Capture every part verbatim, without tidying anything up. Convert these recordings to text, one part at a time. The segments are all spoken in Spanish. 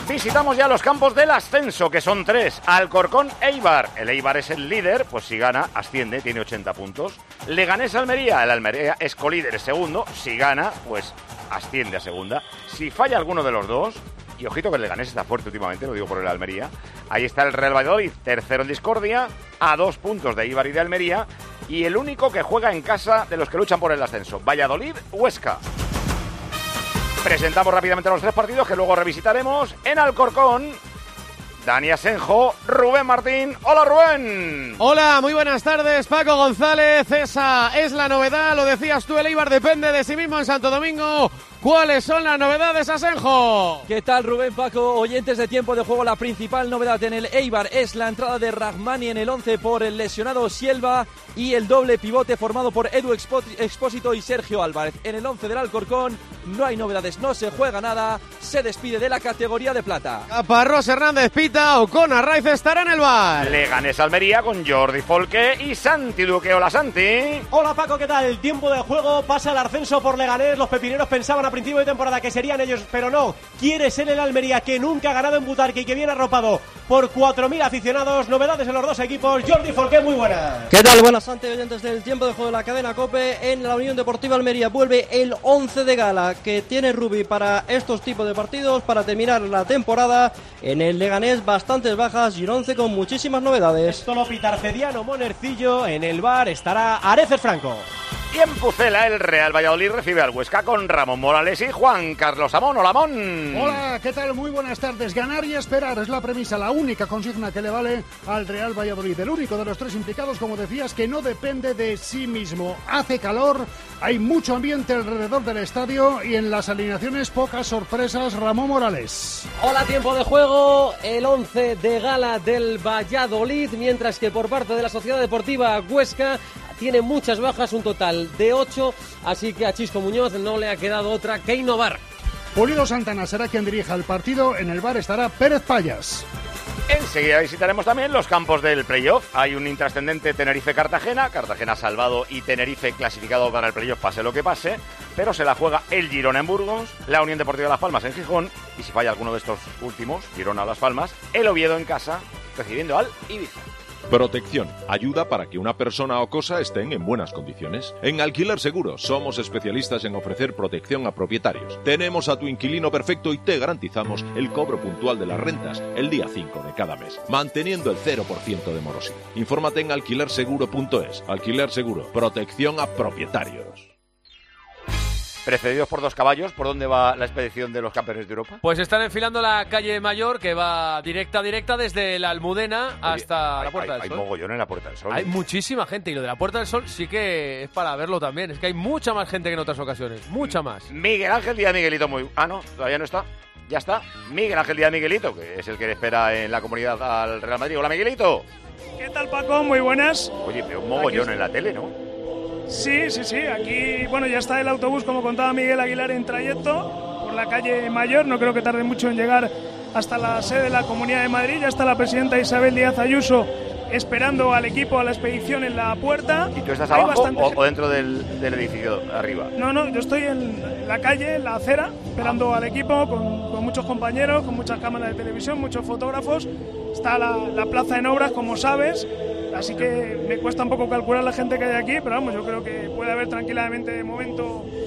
Visitamos ya los campos del ascenso, que son tres. Alcorcón, Eibar. El Eibar es el líder, pues si gana, asciende, tiene ochenta puntos. Leganés, Almería. El Almería es colíder, es segundo. Si gana, pues asciende a segunda. Si falla alguno de los dos, y ojito que el Leganés está fuerte últimamente, lo digo por el Almería, ahí está el Real Valladolid, tercero en discordia, a dos puntos de Eibar y de Almería, y el único que juega en casa de los que luchan por el ascenso, Valladolid-Huesca. Presentamos rápidamente los tres partidos que luego revisitaremos. En Alcorcón, Dani Asenjo, Rubén Martín. ¡Hola, Rubén! Hola, muy buenas tardes, Paco González. Esa es la novedad, lo decías tú, el Eibar depende de sí mismo en Santo Domingo. ¿Cuáles son las novedades, Asenjo? ¿Qué tal, Rubén, Paco? Oyentes de Tiempo de Juego, la principal novedad en el Eibar es la entrada de Rahmani en el once por el lesionado Sielva y el doble pivote formado por Edu Expósito y Sergio Álvarez. En el once del Alcorcón no hay novedades, no se juega nada, se despide de la categoría de plata. Caparrós, Hernández, Pita, Ocon, Arraiz estará en el bar. Leganés, Almería con Jordi Folque y Santi Duque. Hola, Santi. Hola, Paco, ¿qué tal? El Tiempo de Juego pasa el ascenso por Leganés. Los pepineros pensaban a principio de temporada que serían ellos, pero no. Quiere ser el Almería, que nunca ha ganado en Butarque y que viene arropado por cuatro mil aficionados. Novedades en los dos equipos. Jordi Folque, muy buenas. ¿Qué tal? Buenas, Santi, oyentes del Tiempo de Juego de la cadena COPE. En la Unión Deportiva Almería vuelve el once de gala que tiene Rubi para estos tipos de partidos, para terminar la temporada. En el Leganés bastantes bajas y un once con muchísimas novedades. Esto lo Pitarcediano, Monercillo. En el bar estará Areces Franco. Y en Pucela, el Real Valladolid recibe al Huesca con Ramón Morales y Juan Carlos Amón. Hola, Amón. Hola, ¿qué tal? Muy buenas tardes. Ganar y esperar es la premisa, la única consigna que le vale al Real Valladolid. El único de los tres implicados, como decías, que no depende de sí mismo. Hace calor, hay mucho ambiente alrededor del estadio y en las alineaciones pocas sorpresas. Ramón Morales. Hola, Tiempo de Juego. El once de gala del Valladolid, mientras que por parte de la Sociedad Deportiva Huesca tiene muchas bajas, un total de ocho, así que a Chisco Muñoz no le ha quedado otra que innovar. Pulido Santana será quien dirija el partido, en el bar estará Pérez Payas. Enseguida visitaremos también los campos del playoff. Hay un intrascendente Tenerife-Cartagena, Cartagena salvado y Tenerife clasificado para el playoff pase lo que pase, pero se la juega el Girona en Burgos, la Unión Deportiva Las Palmas en Gijón, y si falla alguno de estos últimos, Girona o Las Palmas, el Oviedo en casa recibiendo al Ibiza. Protección. Ayuda para que una persona o cosa estén en buenas condiciones. En Alquiler Seguro somos especialistas en ofrecer protección a propietarios. Tenemos a tu inquilino perfecto y te garantizamos el cobro puntual de las rentas el día cinco de cada mes, manteniendo el cero por ciento de morosidad. Infórmate en alquiler seguro punto es. Alquiler Seguro. Protección a propietarios. Precedidos por dos caballos, ¿por dónde va la expedición de los campeones de Europa? Pues están enfilando la calle Mayor, que va directa, directa desde la Almudena hasta Oye, la Puerta hay, del hay Sol. Hay mogollón en la Puerta del Sol. Hay muchísima gente, y lo de la Puerta del Sol sí que es para verlo también. Es que hay mucha más gente que en otras ocasiones, mucha más. Miguel Ángel Díaz Miguelito, muy... Ah, no, todavía no está. Ya está. Miguel Ángel Díaz Miguelito, que es el que le espera en la comunidad al Real Madrid. Hola, Miguelito. ¿Qué tal, Paco? Muy buenas. Oye, pero un mogollón en la tele, ¿no? Sí, sí, sí. Aquí, bueno, ya está el autobús, como contaba Miguel Aguilar, en trayecto por la calle Mayor. No creo que tarde mucho en llegar hasta la sede de la Comunidad de Madrid. Ya está la presidenta Isabel Díaz Ayuso esperando al equipo, a la expedición en la puerta. ¿Y tú estás Hay abajo bastante... o, o dentro del, del edificio arriba? No, no, yo estoy en la calle, en la acera, esperando ah. al equipo, con, con muchos compañeros, con muchas cámaras de televisión, muchos fotógrafos. Está la, la plaza en obras, como sabes. Así que me cuesta un poco calcular la gente que hay aquí, pero vamos, yo creo que puede haber tranquilamente de momento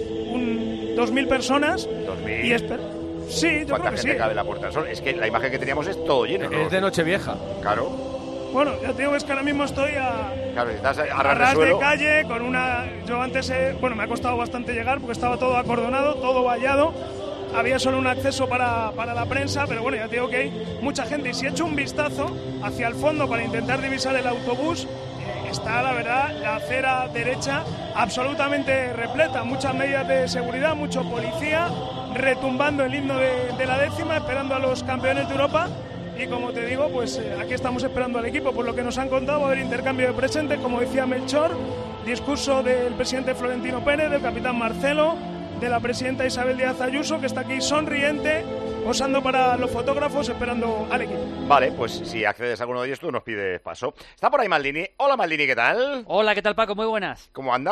un dos mil personas. ¿dos mil? Y espero. Sí, yo ¿Cuánta creo que gente sí. cabe en la Puerta del Sol? Es que la imagen que teníamos es todo lleno. Es ¿no? de Nochevieja. Claro. Bueno, ya te digo, es que ahora mismo estoy a, claro, estás a, a ras de, de calle, con una... Yo antes, eh, bueno, me ha costado bastante llegar porque estaba todo acordonado, todo vallado. Había solo un acceso para, para la prensa, pero bueno, ya te digo que hay mucha gente. Y si echo un vistazo hacia el fondo para intentar divisar el autobús, eh, está, la verdad, la acera derecha absolutamente repleta. Muchas medidas de seguridad, mucho policía, retumbando el himno de, de la décima, esperando a los campeones de Europa. Y como te digo, pues eh, aquí estamos esperando al equipo. Por lo que nos han contado, va a haber intercambio de presentes, como decía Melchor, discurso del presidente Florentino Pérez, del capitán Marcelo, de la presidenta Isabel Díaz Ayuso, que está aquí sonriente, posando para los fotógrafos, esperando al equipo. Vale, pues si accedes a alguno de ellos, tú nos pides paso. Está por ahí Maldini. Hola, Maldini, ¿qué tal? Hola, ¿qué tal, Paco? Muy buenas. ¿Cómo andas?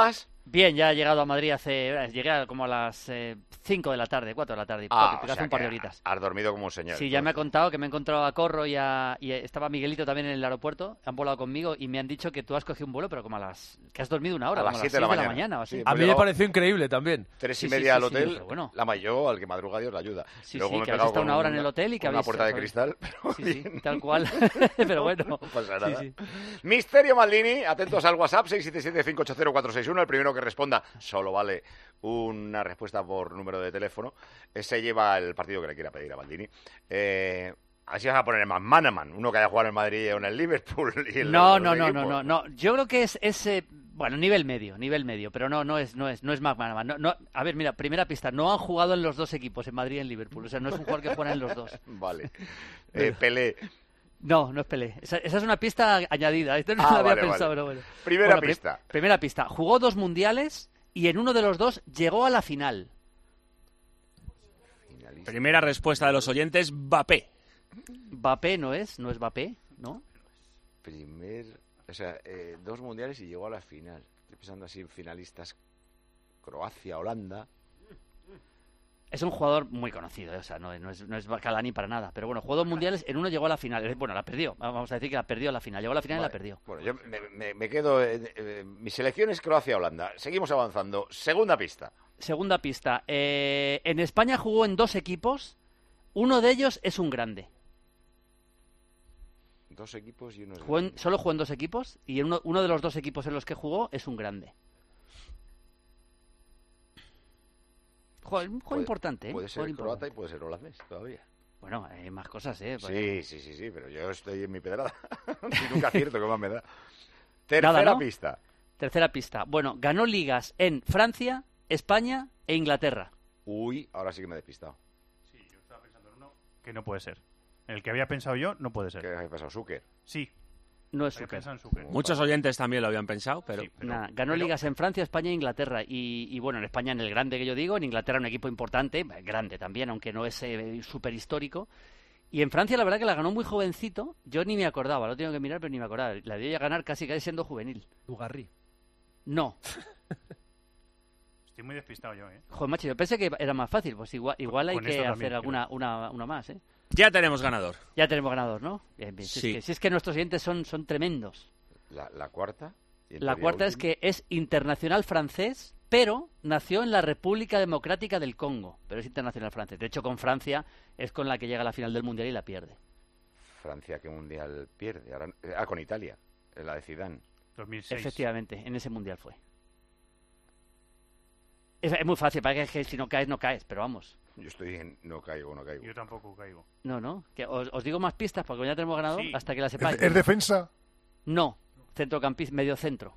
Bien, ya he llegado a Madrid hace... Llegué como a las eh, cinco de la tarde, cuatro de la tarde, Ah, hace o sea un par de que horitas. Has dormido como un señor. Sí, ya me ha contado que me he encontrado a Corro y, a, y estaba Miguelito también en el aeropuerto, han volado conmigo y me han dicho que tú has cogido un vuelo, pero como a las... que has dormido una hora, A las como siete de la seis mañana. o así. Sí, A mí me pareció increíble también. Tres y Sí, sí, media sí, al sí, hotel, pero bueno. la mayor, al que madruga Dios la ayuda. Sí, Luego sí, me he que habéis pegado estado con una hora en el hotel y que con una habéis... puerta de habéis- cristal, pero Sí, sí, bien. tal cual, pero bueno. No pasa Sí, nada. sí. Misterio Maldini, atentos al WhatsApp seis siete siete, cinco ocho cero, cuatro seis uno. El primero que responda, solo vale una respuesta por número de teléfono. Ese lleva el partido que le quiera pedir a Maldini. Eh, así vas a poner más Manaman, uno que haya jugado en el Madrid o en el Liverpool. Y el No, otro no, no, equipo. no, no, no. Yo creo que es ese, bueno, nivel medio, nivel medio, pero no, no es, no es, no es McManaman. No, no, a ver, mira, primera pista, no han jugado en los dos equipos, en Madrid y en Liverpool. O sea, no es un jugador que juega en los dos. Vale. Eh, Pelé. No, no es Pelé. Esa, esa es una pista añadida. Esto no Ah, lo había vale, pensado, vale. pero bueno. Primera Bueno, pri- pista. primera pista. Jugó dos mundiales y en uno de los dos llegó a la final. Primera respuesta de los oyentes, Mbappé. Mbappé no es, no es Mbappé, ¿no? Primer, o sea, eh, dos mundiales y llegó a la final. Estoy pensando así en finalistas: Croacia, Holanda. Es un jugador muy conocido, ¿eh? O sea, no, no es, no es Bacalani para nada. Pero bueno, jugó dos mundiales, en uno llegó a la final. Eh, Bueno, la perdió. Vamos a decir que la perdió a la final. Llegó a la final y Vale. la perdió. Bueno, yo me, me- me quedo. Eh, eh, mi selección es Croacia-Holanda. Seguimos avanzando. Segunda pista. Segunda pista. Eh, en España jugó en dos equipos. Uno de ellos es un grande. Dos equipos y uno es Jugó en- grande. solo jugó en dos equipos y en uno, uno de los dos equipos en los que jugó es un grande. Jugador, un juego Puede- importante, ¿eh? Puede ser Jugador croata importante. y puede ser holandés todavía. Bueno, hay más cosas, ¿eh? Sí, sí, sí, sí, pero yo estoy en mi pedrada. Y nunca acierto, que más me da. Tercera Nada, ¿no? pista. Tercera pista. Bueno, ganó ligas en Francia, España e Inglaterra. Uy, ahora sí que me he despistado. Que no puede ser. El que había pensado yo no puede ser. ¿Qué ha pasado, Zucker? Sí. No es Había Zucker. pensado en Zucker. Muchos oyentes también lo habían pensado, pero... Sí, pero- Nada, ganó pero- ligas en Francia, España e Inglaterra. Y, y bueno, en España en el grande que yo digo, en Inglaterra un equipo importante, eh, grande también, aunque no es eh, súper histórico. Y en Francia la verdad que la ganó muy jovencito. Yo ni me acordaba, lo tengo que mirar, pero ni me acordaba. La dio a ganar casi casi siendo juvenil. Ugarri. No. Estoy muy despistado yo, ¿eh? Joder, macho, yo pensé que era más fácil. Pues igual, igual hay Con que esto hacer también, alguna una, una más, ¿eh? Ya tenemos ganador. Ya tenemos ganador, ¿no? Bien, bien. Si, Sí. es que, si es que nuestros oyentes son, son tremendos. La, la cuarta. Y en La teoría cuarta es última. que es internacional francés, pero nació en la República Democrática del Congo. Pero es internacional francés. De hecho, con Francia es con la que llega a la final del Mundial y la pierde. Francia, ¿qué mundial pierde? Ahora, eh, ah, con Italia. eh, La de Zidane. dos mil seis. Efectivamente, en ese Mundial fue. Es, es muy fácil, para que si no caes, no caes, pero vamos. Yo estoy en no caigo, no caigo. Yo tampoco caigo. No, no. Que os, os digo más pistas porque ya tenemos ganador Sí. hasta que la ¿Es, sepáis. es defensa? No. Centrocampista, medio centro.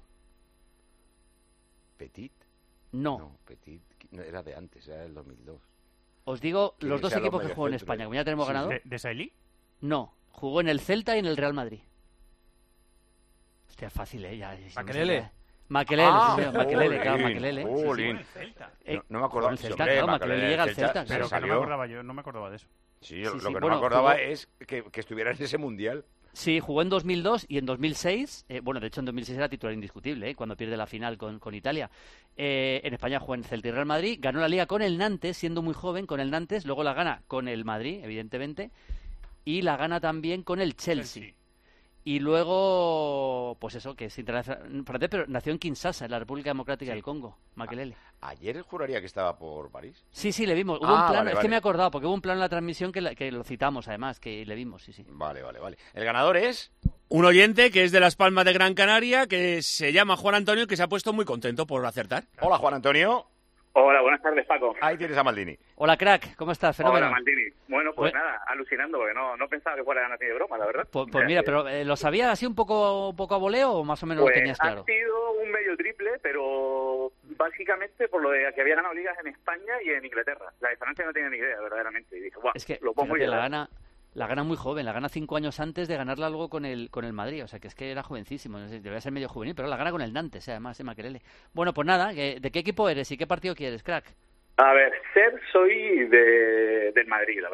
Petit. No. No, Petit. No, era de antes, era del dos mil dos. Os digo ¿Quién los dos sea los equipos que jugó en mediocentros? España. Como ya tenemos Sí, ganador. ¿De, de Sailly? No. Jugó en el Celta y en el Real Madrid. Hostia, es fácil, ¿eh? Ya, ya- ya me Makelele. sale. Makelele, Ah, sí, señor, Makelele, claro, jolín, Makelele. jolín. El Celta. Eh, No, no me acordaba. con el sí, Celta, hombre, claro, Makelele, Makelele llega al el Celta, se Pero que no me salió. acordaba yo, no me acordaba de eso. Sí, yo Sí, lo sí, que no bueno, me acordaba jugó- es que, que estuviera en ese mundial. Sí, jugó en dos mil dos y en dos mil seis, eh, bueno, de hecho en dos mil seis era titular indiscutible, eh, cuando pierde la final con, con Italia. Eh, en España jugó en Celta y Real Madrid, ganó la Liga con el Nantes, siendo muy joven con el Nantes, luego la gana con el Madrid, evidentemente, y la gana también con el Chelsea. Chelsea. Y luego, pues eso, que es internacional francés, pero nació en Kinshasa, en la República Democrática Sí. del Congo, Makelele. Ayer juraría que estaba por París. Sí, sí, le vimos. Hubo Ah, un plano, vale, es vale. que me he acordado, porque hubo un plano en la transmisión que, la- que lo citamos, además, que le vimos, sí, sí. Vale, vale, vale. El ganador es... Un oyente que es de Las Palmas de Gran Canaria, que se llama Juan Antonio, que se ha puesto muy contento por acertar. Hola, Juan Antonio. Hola, buenas tardes, Paco. Ahí tienes a Maldini. Hola, crack, ¿cómo estás? Fenómeno. Hola, Maldini. Bueno, pues Bueno. nada, alucinando, porque no, no pensaba que fuera así de broma, la verdad. Pues, O pues sea mira, que- pero eh, ¿lo sabías así un poco, un poco a voleo o más o menos Pues lo tenías claro? ha sido un medio triple, pero básicamente por lo de que había ganado ligas en España y en Inglaterra. La diferencia no tenía ni idea, verdaderamente. Y dije, guau, Es que lo pongo fíjate, y la ya. gana, la gana muy joven, la gana cinco años antes de ganarla algo con el con el Madrid, o sea que es que era jovencísimo, no sé, debía ser medio juvenil, pero la gana con el Nantes, eh, además, eh, Makelele. Bueno, pues nada, que- ¿de qué equipo eres y qué partido quieres, crack? A ver, ser soy de, del Madrid, la verdad.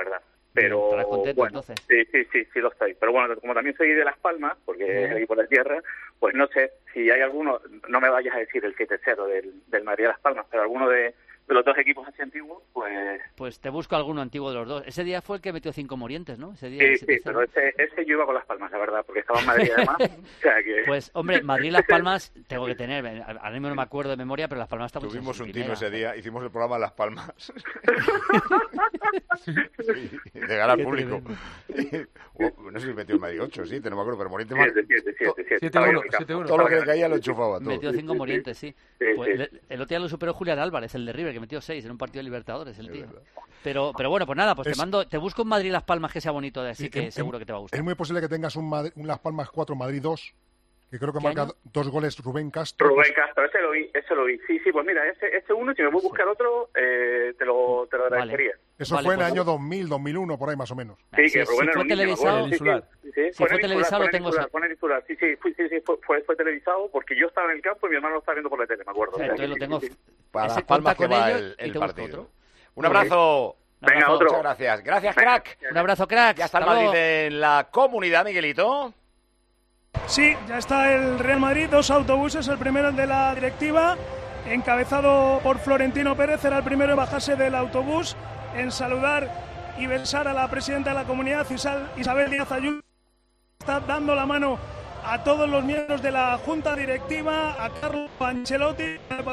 Pero ¿Estarás contento, bueno, entonces? sí, sí, sí, sí lo estoy. Pero bueno, como también soy de Las Palmas, porque es ahí por la tierra, pues no sé si hay alguno, no me vayas a decir el siete cero del, del Madrid de Las Palmas, pero alguno de, de los dos equipos así antiguos, pues... Pues te busco alguno antiguo de los dos. Ese día fue el que metió cinco Morientes, ¿no? Ese día, Sí, el sí, siete cero. pero ese, ese yo iba con Las Palmas, la verdad, porque estaba en Madrid además. O sea que... Pues, hombre, Madrid-Las Palmas tengo que tener. Ahora mismo no me acuerdo de memoria, pero Las Palmas está mucho en Tuvimos un primera. tino ese día, hicimos el programa en Las Palmas. Sí, de cara al Qué público. Uh, no sé si metió el Madrid ocho, sí, no me acuerdo, pero Morientes... siete, siete, siete, siete. siete uno, siete uno. Todo lo que le caía lo enchufaba todo. Metió cinco Morientes, sí. Sí, Pues sí. el, el otro día lo superó Julián Álvarez, el de River, que metió seis en un partido de Libertadores, el tío. Pero, pero bueno, pues nada, pues Es- te mando, te busco en Madrid-Las Palmas que sea bonito, así Sí, que es- seguro que te va a gustar. Es muy posible que tengas un, Madrid- un Las Palmas cuatro, Madrid dos, que creo que ¿Qué marca año? dos goles Rubén Castro. Rubén Castro, ese lo vi, ese lo vi. Sí, sí, pues mira, ese, ese uno, si me puedo buscar otro, eh, te lo, te lo agradecería. Eso Vale, fue en el pues- año dos mil, dos mil uno, por ahí más o menos. Sí, que Si- Rubén si era fue un niño, me televisado- acuerdo. Sí, sí, sí, sí. Si Fue fue en el televisado, Insular, lo tengo fue en el ese- Insular, fue en el Insular. Sí, sí, fue, sí, sí, fue, fue, fue televisado porque yo estaba en el campo y mi hermano lo estaba viendo por la tele, me acuerdo. O sea, Entonces que lo sí, tengo. sí, sí. Para Ese Las Palmas cuenta que con va ellos el, y el te busco partido. otro. Un abrazo. Un Venga, abrazo. otro. Muchas gracias. Gracias, crack. Un abrazo, crack. Ya está el Hasta Madrid luego. en la comunidad, Miguelito. Sí, ya está el Real Madrid, dos autobuses, el primero el de la directiva, encabezado por Florentino Pérez, era el primero en bajarse del autobús, en saludar y besar a la presidenta de la comunidad, Isal- Isabel Díaz Ayuso. Está dando la mano a todos los miembros de la junta directiva, a Carlo Ancelotti,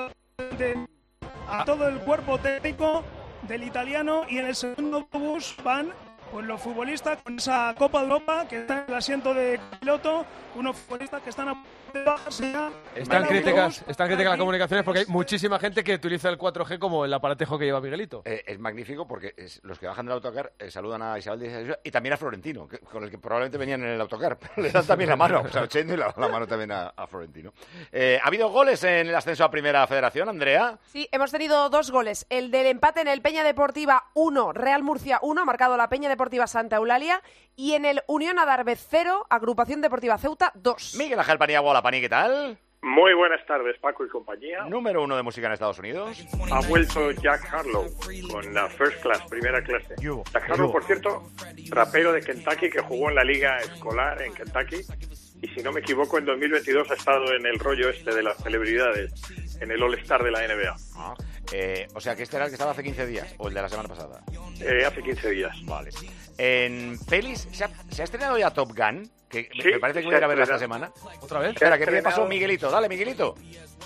a todo el cuerpo técnico del italiano, y en el segundo autobús van pues los futbolistas con esa Copa de Europa que está en el asiento de piloto, unos futbolistas que están a punto de bajarse ya. Están del críticas, autobús. están críticas las Aquí, comunicaciones porque hay muchísima gente que utiliza el cuatro G como el aparatejo que lleva Miguelito. Eh, es magnífico porque es- los que bajan del autocar eh, saludan a Isabel Díaz Ayuso y también a Florentino, que- con el que probablemente venían en el autocar. Pero le dan también la mano, o sea, Ochendo y la, la mano también a, a Florentino. Eh, ¿Ha habido goles en el ascenso a Primera Federación, Andrea? Sí, hemos tenido dos goles. El del empate en el Peña Deportiva uno, Real Murcia uno, ha marcado la Peña Deportiva Santa Eulalia. Y en el Unión Adarve cero, Agrupación Deportiva Ceuta dos. Miguel Ángel Paniagua, hola Pani, ¿qué tal? Muy buenas tardes, Paco y compañía. Número uno de música en Estados Unidos. Ha vuelto Jack Harlow con la First Class, primera clase. Jack Harlow, por cierto, rapero de Kentucky que jugó en la liga escolar en Kentucky. Y si no me equivoco, en dos mil veintidós ha estado en el rollo este de las celebridades, en el All-Star de la N B A. Ah, eh, o sea, que este era el que estaba hace quince días, o el de la semana pasada. Eh, hace quince días. Vale. En pelis, ¿se ha, se ha estrenado ya Top Gun? Que me- Sí, me parece que se voy a ir ha a verla esta estrenado. semana. ¿Otra vez? Espera, Se ha que me pasó estrenado. Miguelito. Dale, Miguelito.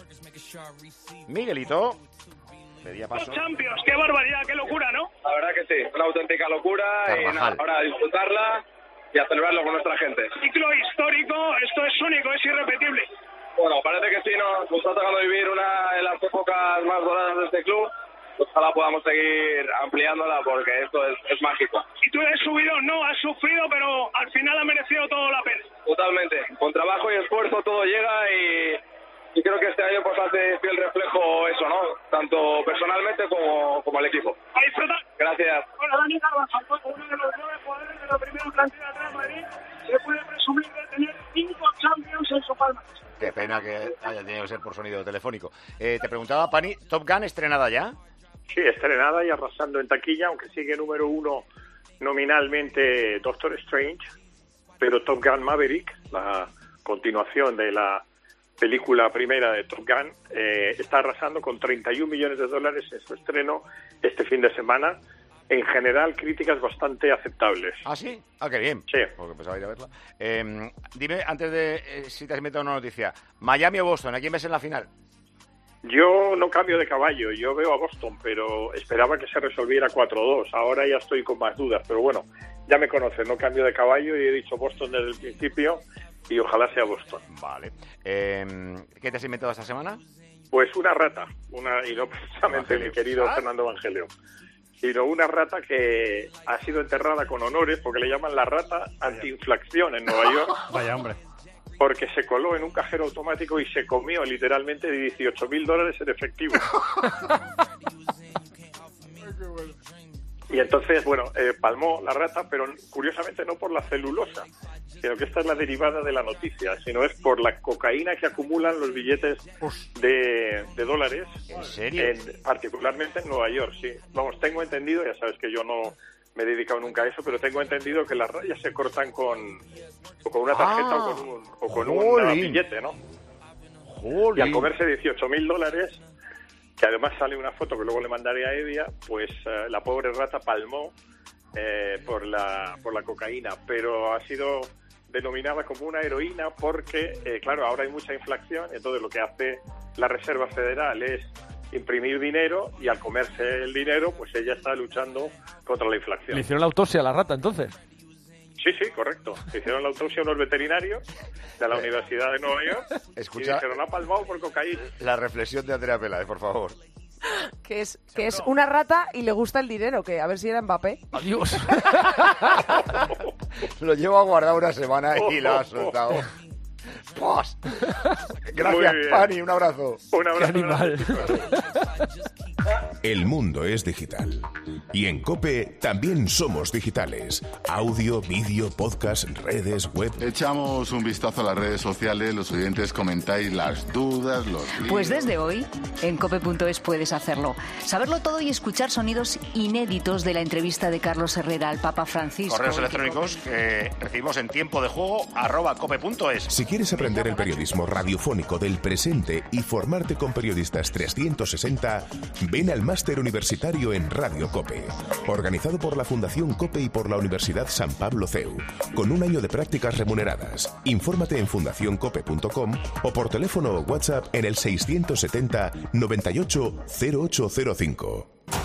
Miguelito. Pedía Dos paso. Champions, qué barbaridad, qué locura, ¿no? La verdad que sí, una auténtica locura y Carvajal. nada, ahora a disfrutarla y a celebrarlo con nuestra gente. Ciclo histórico, esto es único, es irrepetible. Bueno, parece que sí, nos, nos está tocando vivir una de las épocas más doradas de este club. Ojalá podamos seguir ampliándola porque esto es, es mágico. Y tú eres subido, no, has sufrido, pero al final ha merecido todo la pena. Totalmente, con trabajo y esfuerzo todo llega y, y creo que este año pues hace fiel reflejo eso, ¿no? Tanto personalmente como, como al equipo. A disfrutar. Gracias. Bueno, Dani Carvajal, uno de los nueve jugadores de la primera plantilla de Real Madrid, se puede presumir de tener cinco Champions en su palma. Qué pena que haya tenido que ser por sonido telefónico. Eh, te preguntaba, Pani, ¿Top Gun estrenada ya? Sí, estrenada y arrasando en taquilla, aunque sigue número uno nominalmente Doctor Strange, pero Top Gun Maverick, la continuación de la película primera de Top Gun, eh, está arrasando con treinta y un millones de dólares en su estreno este fin de semana. En general, críticas bastante aceptables. ¿Ah, sí? Ah, qué bien. Sí. Porque pensaba ir a verla. Eh, dime, antes de eh, si te has inventado una noticia, ¿Miami o Boston? ¿A quién ves en la final? Yo no cambio de caballo, yo veo a Boston, pero esperaba que se resolviera cuatro dos. Ahora ya estoy con más dudas, pero bueno, ya me conocen, no cambio de caballo y he dicho Boston desde el principio y ojalá sea Boston. Vale. Eh, ¿Qué te has inventado esta semana? Pues una rata, una y no precisamente mi querido ¿Ah? Fernando Evangelio, sino una rata que ha sido enterrada con honores porque le llaman la rata antiinflación en Nueva York. Vaya hombre. Porque se coló en un cajero automático y se comió literalmente dieciocho mil dólares en efectivo. Y entonces, bueno, eh, palmó la rata, pero curiosamente no por la celulosa, sino que esta es la derivada de la noticia, sino es por la cocaína que acumulan los billetes de, de dólares. ¿En serio? En- particularmente en Nueva York, sí. Vamos, tengo entendido, ya sabes que yo no me he dedicado nunca a eso, pero tengo entendido que las rayas se cortan con, o con una tarjeta Ah, o con un, o con un billete, ¿no? Jolín. Y al comerse dieciocho mil dólares, que además sale una foto que luego le mandaré a Edia, pues eh, la pobre rata palmó eh, por la por la cocaína, pero ha sido denominada como una heroína porque, eh, claro, ahora hay mucha inflación, entonces lo que hace la Reserva Federal es imprimir dinero y al comerse el dinero, pues ella está luchando contra la inflación. Le hicieron la autopsia a la rata, entonces. Sí, sí, correcto. Hicieron la autopsia a unos veterinarios de la Universidad de Nueva York Escucha- y dijeron, ha palmado por cocaína. La reflexión de Andrea Peláez, por favor. Que es, que es una rata y le gusta el dinero, que a ver si era Mbappé. Adiós. Lo llevo a guardar una semana y lo ha soltado. ¡Pos! Gracias, Muy bien. Pani, un abrazo. Un abrazo. Qué animal. El mundo es digital. Y en COPE también somos digitales. Audio, vídeo, podcast, redes, web. Echamos un vistazo a las redes sociales, los oyentes comentáis las dudas, los... Pues desde hoy, en cope punto es puedes hacerlo. Saberlo todo y escuchar sonidos inéditos de la entrevista de Carlos Herrera al Papa Francisco. Correos electrónicos que recibimos en tiempo de juego arroba cope punto es. Si quieres aprender el periodismo radiofónico del presente y formarte con periodistas trescientos sesenta, ven al máster universitario en Radio COPE, organizado por la Fundación COPE y por la Universidad San Pablo C E U, con un año de prácticas remuneradas. Infórmate en fundación cope punto com o por teléfono o WhatsApp en el seiscientos setenta noventa y ocho cero ocho cero cinco.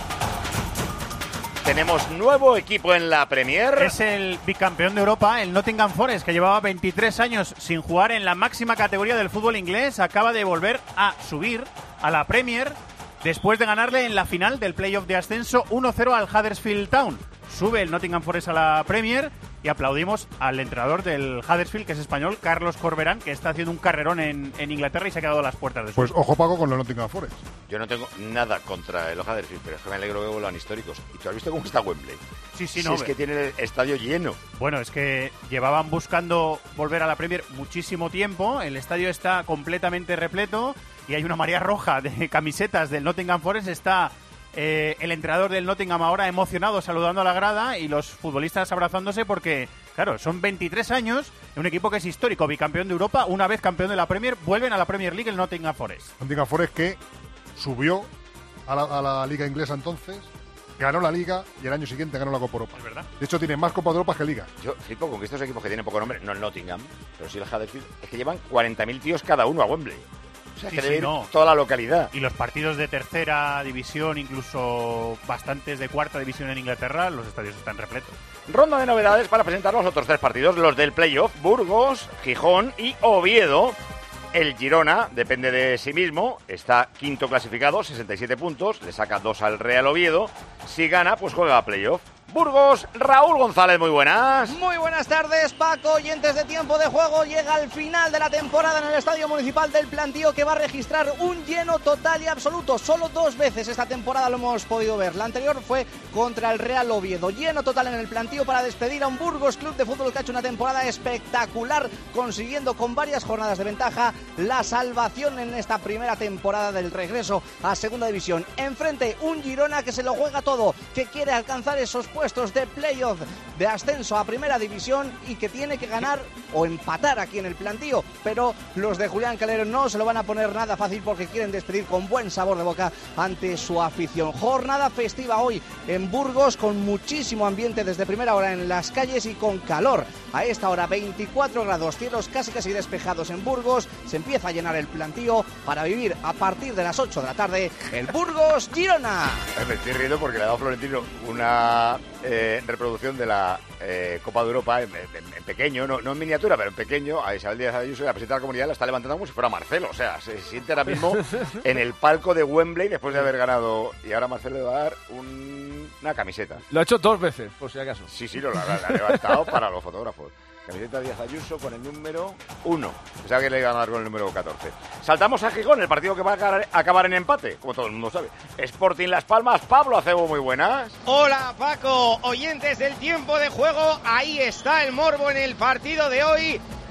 Tenemos nuevo equipo en la Premier. Es el bicampeón de Europa, el Nottingham Forest, que llevaba veintitrés años sin jugar en la máxima categoría del fútbol inglés. Acaba de volver a subir a la Premier después de ganarle en la final del playoff de ascenso uno cero al Huddersfield Town. Sube el Nottingham Forest a la Premier y aplaudimos al entrenador del Huddersfield, que es español, Carlos Corberán, que está haciendo un carrerón en, en Inglaterra y se ha quedado a las puertas de su... Pues ojo, Paco, con los Nottingham Forest. Yo no tengo nada contra el Huddersfield, pero es que me alegro que vuelvan históricos. ¿Y tú has visto cómo está Wembley? Sí, sí, Si no. es que tiene el estadio lleno. Bueno, es que llevaban buscando volver a la Premier muchísimo tiempo. El estadio está completamente repleto y hay una marea roja de camisetas del Nottingham Forest. Está eh, el entrenador del Nottingham ahora emocionado saludando a la grada y los futbolistas abrazándose porque, claro, son veintitrés años en un equipo que es histórico, bicampeón de Europa, una vez campeón de la Premier, vuelven a la Premier League el Nottingham Forest. Nottingham Forest que subió a la, a la Liga Inglesa entonces, ganó la Liga y el año siguiente ganó la Copa Europa. Es verdad. De hecho, tiene más Copa de Europa que Liga. Yo flipo con que estos equipos que tienen poco nombre, no el Nottingham, pero sí el Huddersfield, es que llevan cuarenta mil tíos cada uno a Wembley. O sea, Sí, que sí, debe ir no. toda la localidad. Y los partidos de tercera división, incluso bastantes de cuarta división en Inglaterra, los estadios están repletos. Ronda de novedades para presentar los otros tres partidos, los del playoff, Burgos, Gijón y Oviedo. El Girona depende de sí mismo, está quinto clasificado, sesenta y siete puntos, le saca dos al Real Oviedo. Si gana, pues juega a playoff. Burgos, Raúl González, muy buenas. Muy buenas tardes, Paco, oyentes de Tiempo de Juego. Llega el final de la temporada en el Estadio Municipal del Plantío, que va a registrar un lleno total y absoluto. Solo dos veces esta temporada lo hemos podido ver. La anterior fue contra el Real Oviedo. Lleno total en el Plantío para despedir a un Burgos Club de Fútbol que ha hecho una temporada espectacular, consiguiendo con varias jornadas de ventaja la salvación en esta primera temporada del regreso a Segunda División. Enfrente, un Girona que se lo juega todo, que quiere alcanzar esos puestos de playoff de ascenso a Primera División y que tiene que ganar o empatar aquí en el Plantío, pero los de Julián Calero no se lo van a poner nada fácil porque quieren despedir con buen sabor de boca ante su afición. Jornada festiva hoy en Burgos, con muchísimo ambiente desde primera hora en las calles y con calor. A esta hora veinticuatro grados, cielos casi casi despejados en Burgos. Se empieza a llenar el Plantío para vivir a partir de las ocho de la tarde el Burgos Girona. Me estoy riendo porque le ha dado Florentino una eh, reproducción de la eh, Copa de Europa en, en- en pequeño, no, no en miniatura, pero en pequeño, a Isabel Díaz Ayuso, la presidenta de la comunidad, la está levantando como si fuera Marcelo. O sea, se siente ahora mismo en el palco de Wembley después de haber ganado. Y ahora Marcelo le va a dar un- una camiseta. Lo ha hecho dos veces, por si acaso. Sí, sí, lo la, la ha levantado para los fotógrafos. Camiseta Díaz Ayuso con el número uno. Pensaba que le iban a dar con el número catorce. Saltamos a Gijón, el partido que va a acabar- acabar en empate, como todo el mundo sabe. Sporting Las Palmas, Pablo Acebo, muy buenas. Hola Paco, oyentes del Tiempo de Juego, ahí está el morbo en el partido de hoy.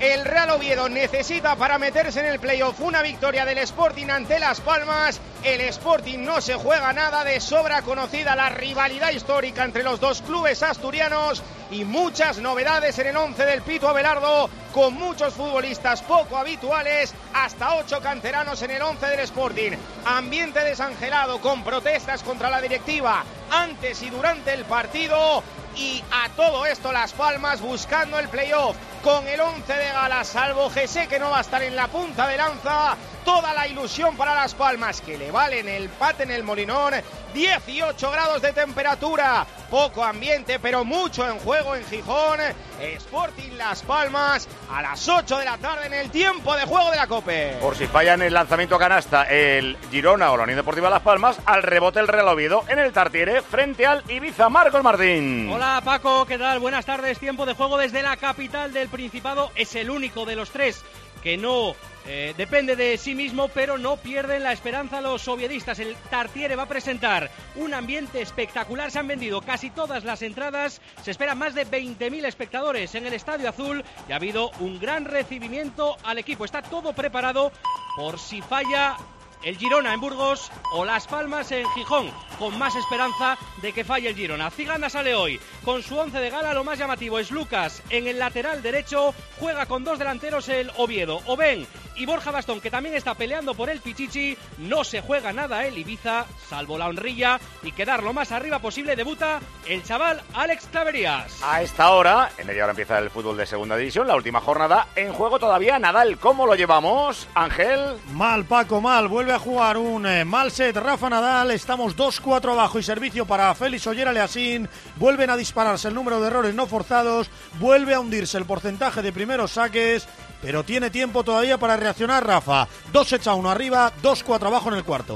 el Real Oviedo necesita para meterse en el playoff una victoria del Sporting ante Las Palmas. El Sporting no se juega nada, de sobra conocida la rivalidad histórica entre los dos clubes asturianos y muchas novedades en el once del Pitu Abelardo, con muchos futbolistas poco habituales, hasta ocho canteranos en el once del Sporting. Ambiente desangelado con protestas contra la directiva antes y durante el partido. Y a todo esto Las Palmas buscando el playoff con el once de gala, salvo José, que no va a estar en la punta de lanza. Toda la ilusión para Las Palmas, que le valen el empate en el Molinón. dieciocho grados de temperatura, poco ambiente pero mucho en juego en Gijón. Sporting Las Palmas a las ocho de la tarde en el tiempo de juego de la COPE. Por si fallan el lanzamiento a canasta el Girona o la Unión Deportiva Las Palmas, al rebote el Real Oviedo en el Tartiere frente al Ibiza. Marcos Martín. Hola Paco, ¿qué tal? Buenas tardes. Tiempo de juego desde la capital del Principado. Es el único de los tres que no eh, depende de sí mismo, pero no pierden la esperanza los oviedistas. El Tartiere va a presentar un ambiente espectacular. Se han vendido casi todas las entradas. Se esperan más de veinte mil espectadores en el Estadio Azul y ha habido un gran recibimiento al equipo. Está todo preparado por si falla el Girona en Burgos o Las Palmas en Gijón, con más esperanza de que falle el Girona. Ciganda sale hoy con su once de gala. Lo más llamativo es Lucas en el lateral derecho. Juega con dos delanteros el Oviedo, Oben y Borja Bastón, que también está peleando por el Pichichi. No se juega nada el Ibiza, salvo la honrilla y quedar lo más arriba posible. Debuta el chaval Alex Claverías. A esta hora, en media hora empieza el fútbol de segunda división, la última jornada. En juego todavía Nadal. ¿Cómo lo llevamos, Ángel? Mal, Paco, mal. Vuelve a jugar un eh, mal set Rafa Nadal. Estamos dos cuatro abajo y servicio para Félix Oller-Aliassime. Vuelven a dispararse el número de errores no forzados. Vuelve a hundirse el porcentaje de primeros saques. Pero tiene tiempo todavía para reaccionar Rafa. dos echa uno arriba, dos cuatro abajo en el cuarto.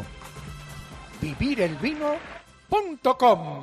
vivir el vino punto com.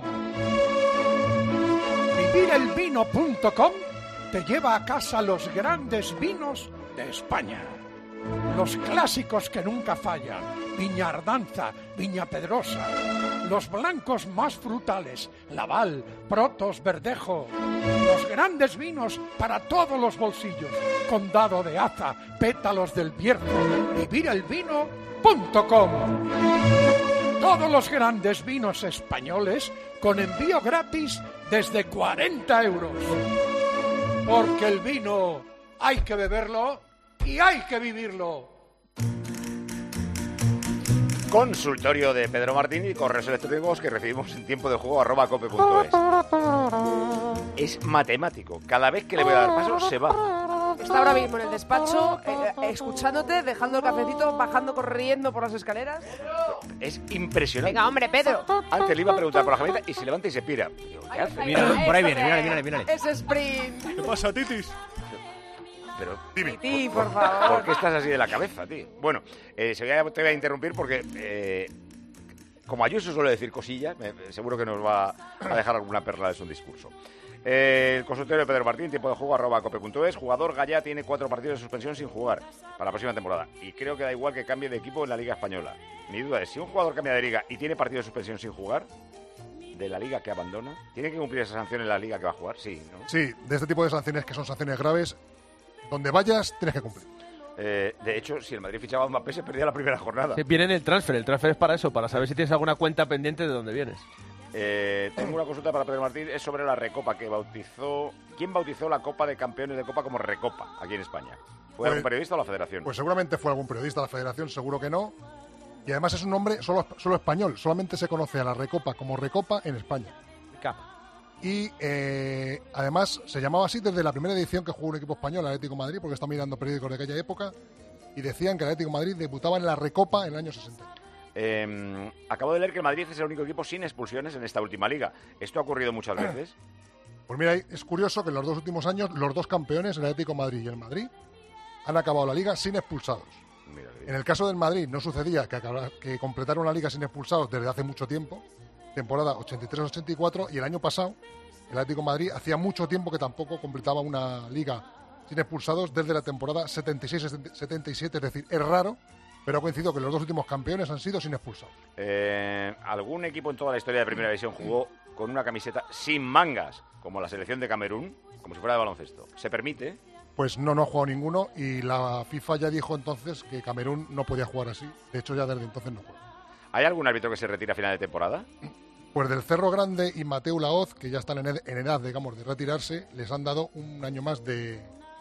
vivir el vino punto com te lleva a casa los grandes vinos de España. Los clásicos que nunca fallan, Viña Ardanza, Viña Pedrosa, los blancos más frutales, Laval, Protos, Verdejo, los grandes vinos para todos los bolsillos, Condado de Aza, Pétalos del Bierzo, vivir el vino punto com. Todos los grandes vinos españoles con envío gratis desde cuarenta euros. Porque el vino hay que beberlo y hay que vivirlo. Consultorio de Pedro Martín y correos electrónicos que recibimos en tiempo de juego arroba cope punto es. Es matemático. Cada vez que le voy a dar paso se va. Está ahora mismo en el despacho, eh, escuchándote, dejando el cafecito, bajando corriendo por las escaleras. Es impresionante. Venga, hombre, Pedro. Antes le iba a preguntar por la camioneta y se levanta y se pira. Digo, ¿qué hace? Mira, por ahí viene, mírale, mírale, mírale. Ese sprint. ¿Qué pasa, Titis? Pero dime. Titi, por favor. ¿Por qué estás así de la cabeza, tío? Bueno, eh, te voy a interrumpir porque, eh, como Ayuso suele decir cosillas, me, seguro que nos va a dejar alguna perla de su discurso. Eh, el consultorio de Pedro Martín, tiempo de juego arroba cope punto es. Jugador Gallá tiene cuatro partidos de suspensión sin jugar para la próxima temporada. Y creo que da igual que cambie de equipo en la Liga Española. Mi duda es, si un jugador cambia de liga y tiene partido de suspensión sin jugar, de la liga que abandona, ¿tiene que cumplir esa sanción en la liga que va a jugar? Sí, ¿no? Sí, de este tipo de sanciones que son sanciones graves, donde vayas tienes que cumplir. Eh, de hecho, si el Madrid fichaba a Mbappé se perdía la primera jornada. Viene en el transfer, el transfer es para eso, para saber si tienes alguna cuenta pendiente de dónde vienes. Eh, tengo una consulta para Pedro Martín, es sobre la Recopa que bautizó... ¿Quién bautizó la Copa de Campeones de Copa como Recopa aquí en España? ¿Fue Pues- algún periodista o la Federación? Pues seguramente fue algún periodista de la Federación, seguro que no. Y además es un nombre solo, solo español. Solamente se conoce a la Recopa como Recopa en España. Y eh, además se llamaba así desde la primera edición que jugó un equipo español, el Atlético de Madrid, porque está mirando periódicos de aquella época, y decían que el Atlético de Madrid debutaba en la Recopa en el año sesenta. Eh, acabo de leer que el Madrid es el único equipo sin expulsiones en esta última liga. ¿Esto ha ocurrido muchas veces? Pues mira, es curioso que en los dos últimos años los dos campeones, el Atlético de Madrid y el Madrid, han acabado la liga sin expulsados. En el caso del Madrid no sucedía que, acabara, que completaron la liga sin expulsados desde hace mucho tiempo, temporada ochenta y tres ochenta y cuatro, y el año pasado el Atlético de Madrid hacía mucho tiempo que tampoco completaba una liga sin expulsados desde la temporada setenta y seis setenta y siete, es decir, es raro, pero ha coincidido que los dos últimos campeones han sido sin expulsados. Eh, ¿Algún equipo en toda la historia de Primera División jugó con una camiseta sin mangas, como la selección de Camerún, como si fuera de baloncesto? ¿Se permite? Pues no, no ha jugado ninguno y la FIFA ya dijo entonces que Camerún no podía jugar así. De hecho, ya desde entonces no juega. ¿Hay algún árbitro que se retira a final de temporada? Pues del Cerro Grande y Mateu Laoz, que ya están en ed- en edad, digamos, de retirarse, les han dado un año más de,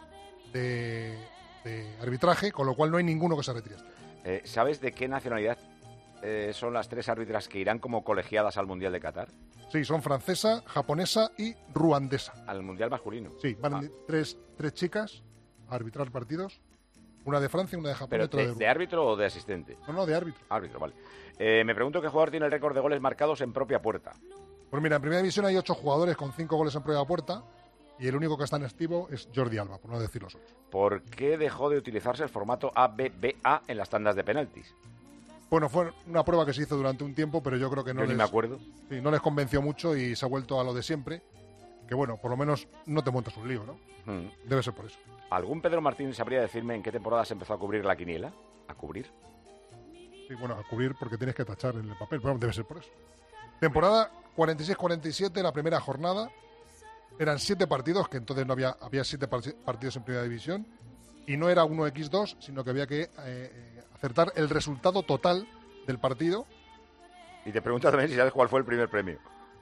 de, de arbitraje, con lo cual no hay ninguno que se retire. Eh, ¿Sabes de qué nacionalidad eh, son las tres árbitras que irán como colegiadas al Mundial de Qatar? Sí, son francesa, japonesa y ruandesa. Al Mundial masculino. Sí, van Ah. tres, tres chicas a arbitrar partidos. Una de Francia, una de Japón y ¿Pero otra de, de de Uruguay. árbitro o de asistente? No, no, de árbitro. Árbitro, vale. Eh, me pregunto qué jugador tiene el récord de goles marcados en propia puerta. Pues mira, en primera división hay ocho jugadores con cinco goles en propia puerta y el único que está en activo es Jordi Alba, por no decir los otros. ¿Por qué dejó de utilizarse el formato A B B A en las tandas de penaltis? Bueno, fue una prueba que se hizo durante un tiempo, pero yo creo que no Yo ni les, me acuerdo. sí, no les convenció mucho y se ha vuelto a lo de siempre. Que bueno, por lo menos no te montas un lío, ¿no? Hmm. Debe ser por eso. ¿Algún Pedro Martín sabría decirme en qué temporada se empezó a cubrir la quiniela? ¿A cubrir? Sí, bueno, a cubrir porque tienes que tachar en el papel, pero debe ser por eso. Temporada cuarenta y seis cuarenta y siete, la primera jornada. Eran siete partidos, que entonces no había, había siete par- partidos en primera división. Y no era uno equis dos, sino que había que eh, acertar el resultado total del partido. Y te pregunto también si sabes cuál fue el primer premio.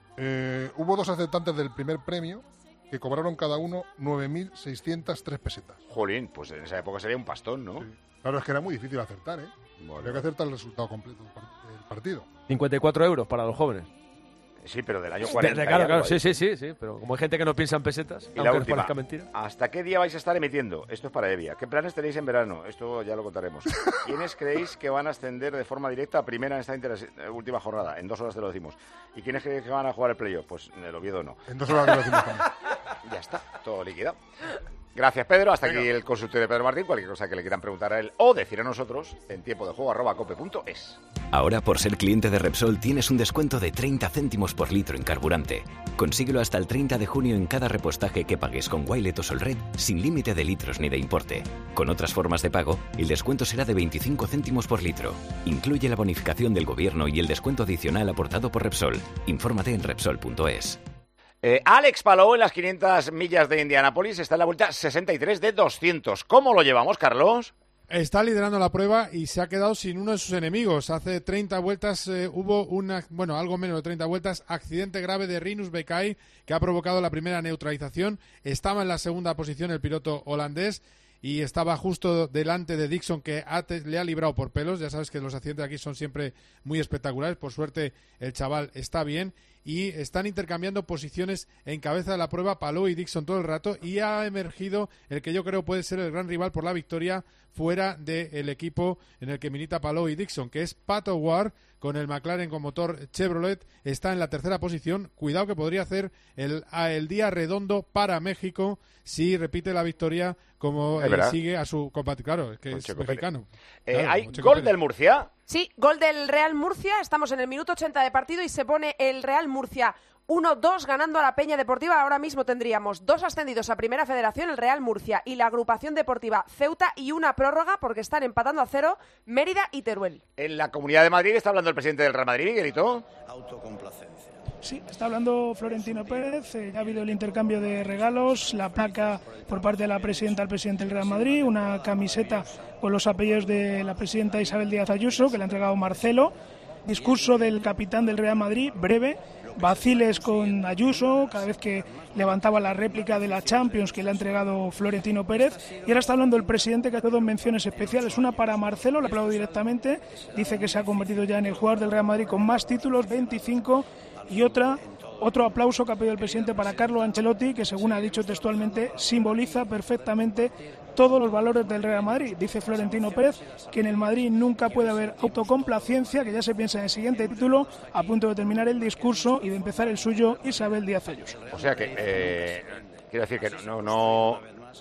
Eh, hubo dos aceptantes del primer premio que cobraron cada uno nueve mil seiscientas tres pesetas. Jolín, pues en esa época sería un pastón, ¿no? Claro, es que era muy difícil acertar, ¿eh? Bueno. Había que acertar el resultado completo del, par- del partido. cincuenta y cuatro euros para los jóvenes. Sí, pero del año De- cuarenta. de- y claro, algo claro, ahí. sí, sí, sí, sí, pero como hay gente que no piensa en pesetas, Y aunque la les última, parezca mentira. ¿hasta qué día vais a estar emitiendo? Esto es para Evia. ¿Qué planes tenéis en verano? Esto ya lo contaremos. ¿Quiénes creéis que van a ascender de forma directa a primera en esta interes- eh, última jornada? En dos horas te lo decimos. ¿Y quiénes creéis que van a jugar el playoff? Pues en el Oviedo no. En dos horas te lo decimos también. Ya está, todo liquidado. Gracias, Pedro. Hasta aquí el consultorio de Pedro Martín. Cualquier cosa que le quieran preguntar a él o decir a nosotros en tiempo de juego arroba cope punto es. Ahora, por ser cliente de Repsol, tienes un descuento de treinta céntimos por litro en carburante. Consíguelo hasta el treinta de junio en cada repostaje que pagues con Wilet o Solred, sin límite de litros ni de importe. Con otras formas de pago, el descuento será de veinticinco céntimos por litro. Incluye la bonificación del gobierno y el descuento adicional aportado por Repsol. Infórmate en Repsol punto es. Eh, Alex Palou en las quinientas millas de Indianápolis está en la vuelta sesenta y tres de doscientos. ¿Cómo lo llevamos, Carlos? Está liderando la prueba y se ha quedado sin uno de sus enemigos. Hace treinta vueltas eh, hubo una, bueno, algo menos de treinta vueltas, accidente grave de Rinus Bekai que ha provocado la primera neutralización. Estaba en la segunda posición el piloto holandés y estaba justo delante de Dixon, que ha te- le ha librado por pelos. Ya sabes que los accidentes aquí son siempre muy espectaculares. Por suerte el chaval está bien y están intercambiando posiciones en cabeza de la prueba Palou y Dixon todo el rato, y ha emergido el que yo creo puede ser el gran rival por la victoria fuera del equipo en el que milita Palou y Dixon, que es Pato Ward, con el McLaren con motor Chevrolet. Está en la tercera posición. Cuidado que podría hacer el, a el día redondo para México si repite la victoria como Es eh, verdad. sigue a su compatriota. Claro, es que Con es Checo mexicano. Eh, Claro, ¿Hay como Checo gol Pérez. del Murcia? Sí, gol del Real Murcia. Estamos en el minuto ochenta de partido y se pone el Real Murcia uno dos ganando a la Peña Deportiva. Ahora mismo tendríamos dos ascendidos a Primera Federación, el Real Murcia y la agrupación deportiva Ceuta, y una prórroga porque están empatando a cero Mérida y Teruel. En la Comunidad de Madrid está hablando el presidente del Real Madrid, Miguelito. Autocomplacencia. Sí, está hablando Florentino Pérez, eh, ya ha habido el intercambio de regalos, la placa por parte de la presidenta al presidente del Real Madrid, una camiseta con los apellidos de la presidenta Isabel Díaz Ayuso, que le ha entregado Marcelo, discurso del capitán del Real Madrid, breve, vaciles con Ayuso, cada vez que levantaba la réplica de la Champions que le ha entregado Florentino Pérez, y ahora está hablando el presidente, que hace dos menciones especiales, una para Marcelo, le aplaudo directamente, dice que se ha convertido ya en el jugador del Real Madrid con más títulos, veinticinco, y otra, otro aplauso que ha pedido el presidente para Carlo Ancelotti, que según ha dicho textualmente, simboliza perfectamente todos los valores del Real Madrid. Dice Florentino Pérez que en el Madrid nunca puede haber autocomplacencia, que ya se piensa en el siguiente título, a punto de terminar el discurso y de empezar el suyo Isabel Díaz Ayuso. O sea que, eh, quiero decir que no, no,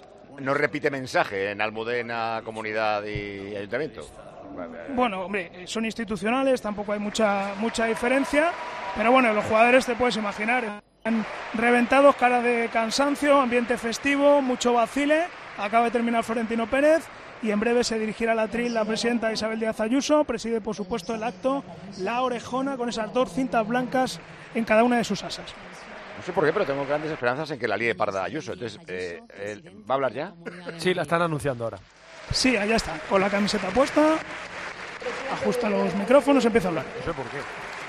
no repite mensaje en Almudena, Comunidad y Ayuntamiento. Bueno, hombre, son institucionales, tampoco hay mucha mucha diferencia, pero bueno, los jugadores te puedes imaginar, están reventados, cara de cansancio, ambiente festivo, mucho vacile. Acaba de terminar Florentino Pérez y en breve se dirigirá al atril la presidenta Isabel Díaz Ayuso. Preside, por supuesto, el acto la orejona con esas dos cintas blancas en cada una de sus asas. No sé por qué, pero tengo grandes esperanzas en que la líe Parda Ayuso. Entonces, eh, eh, ¿va a hablar ya? Sí, la están anunciando ahora. Sí, allá está, con la camiseta puesta, ajusta los micrófonos, empieza a hablar. No sé por qué.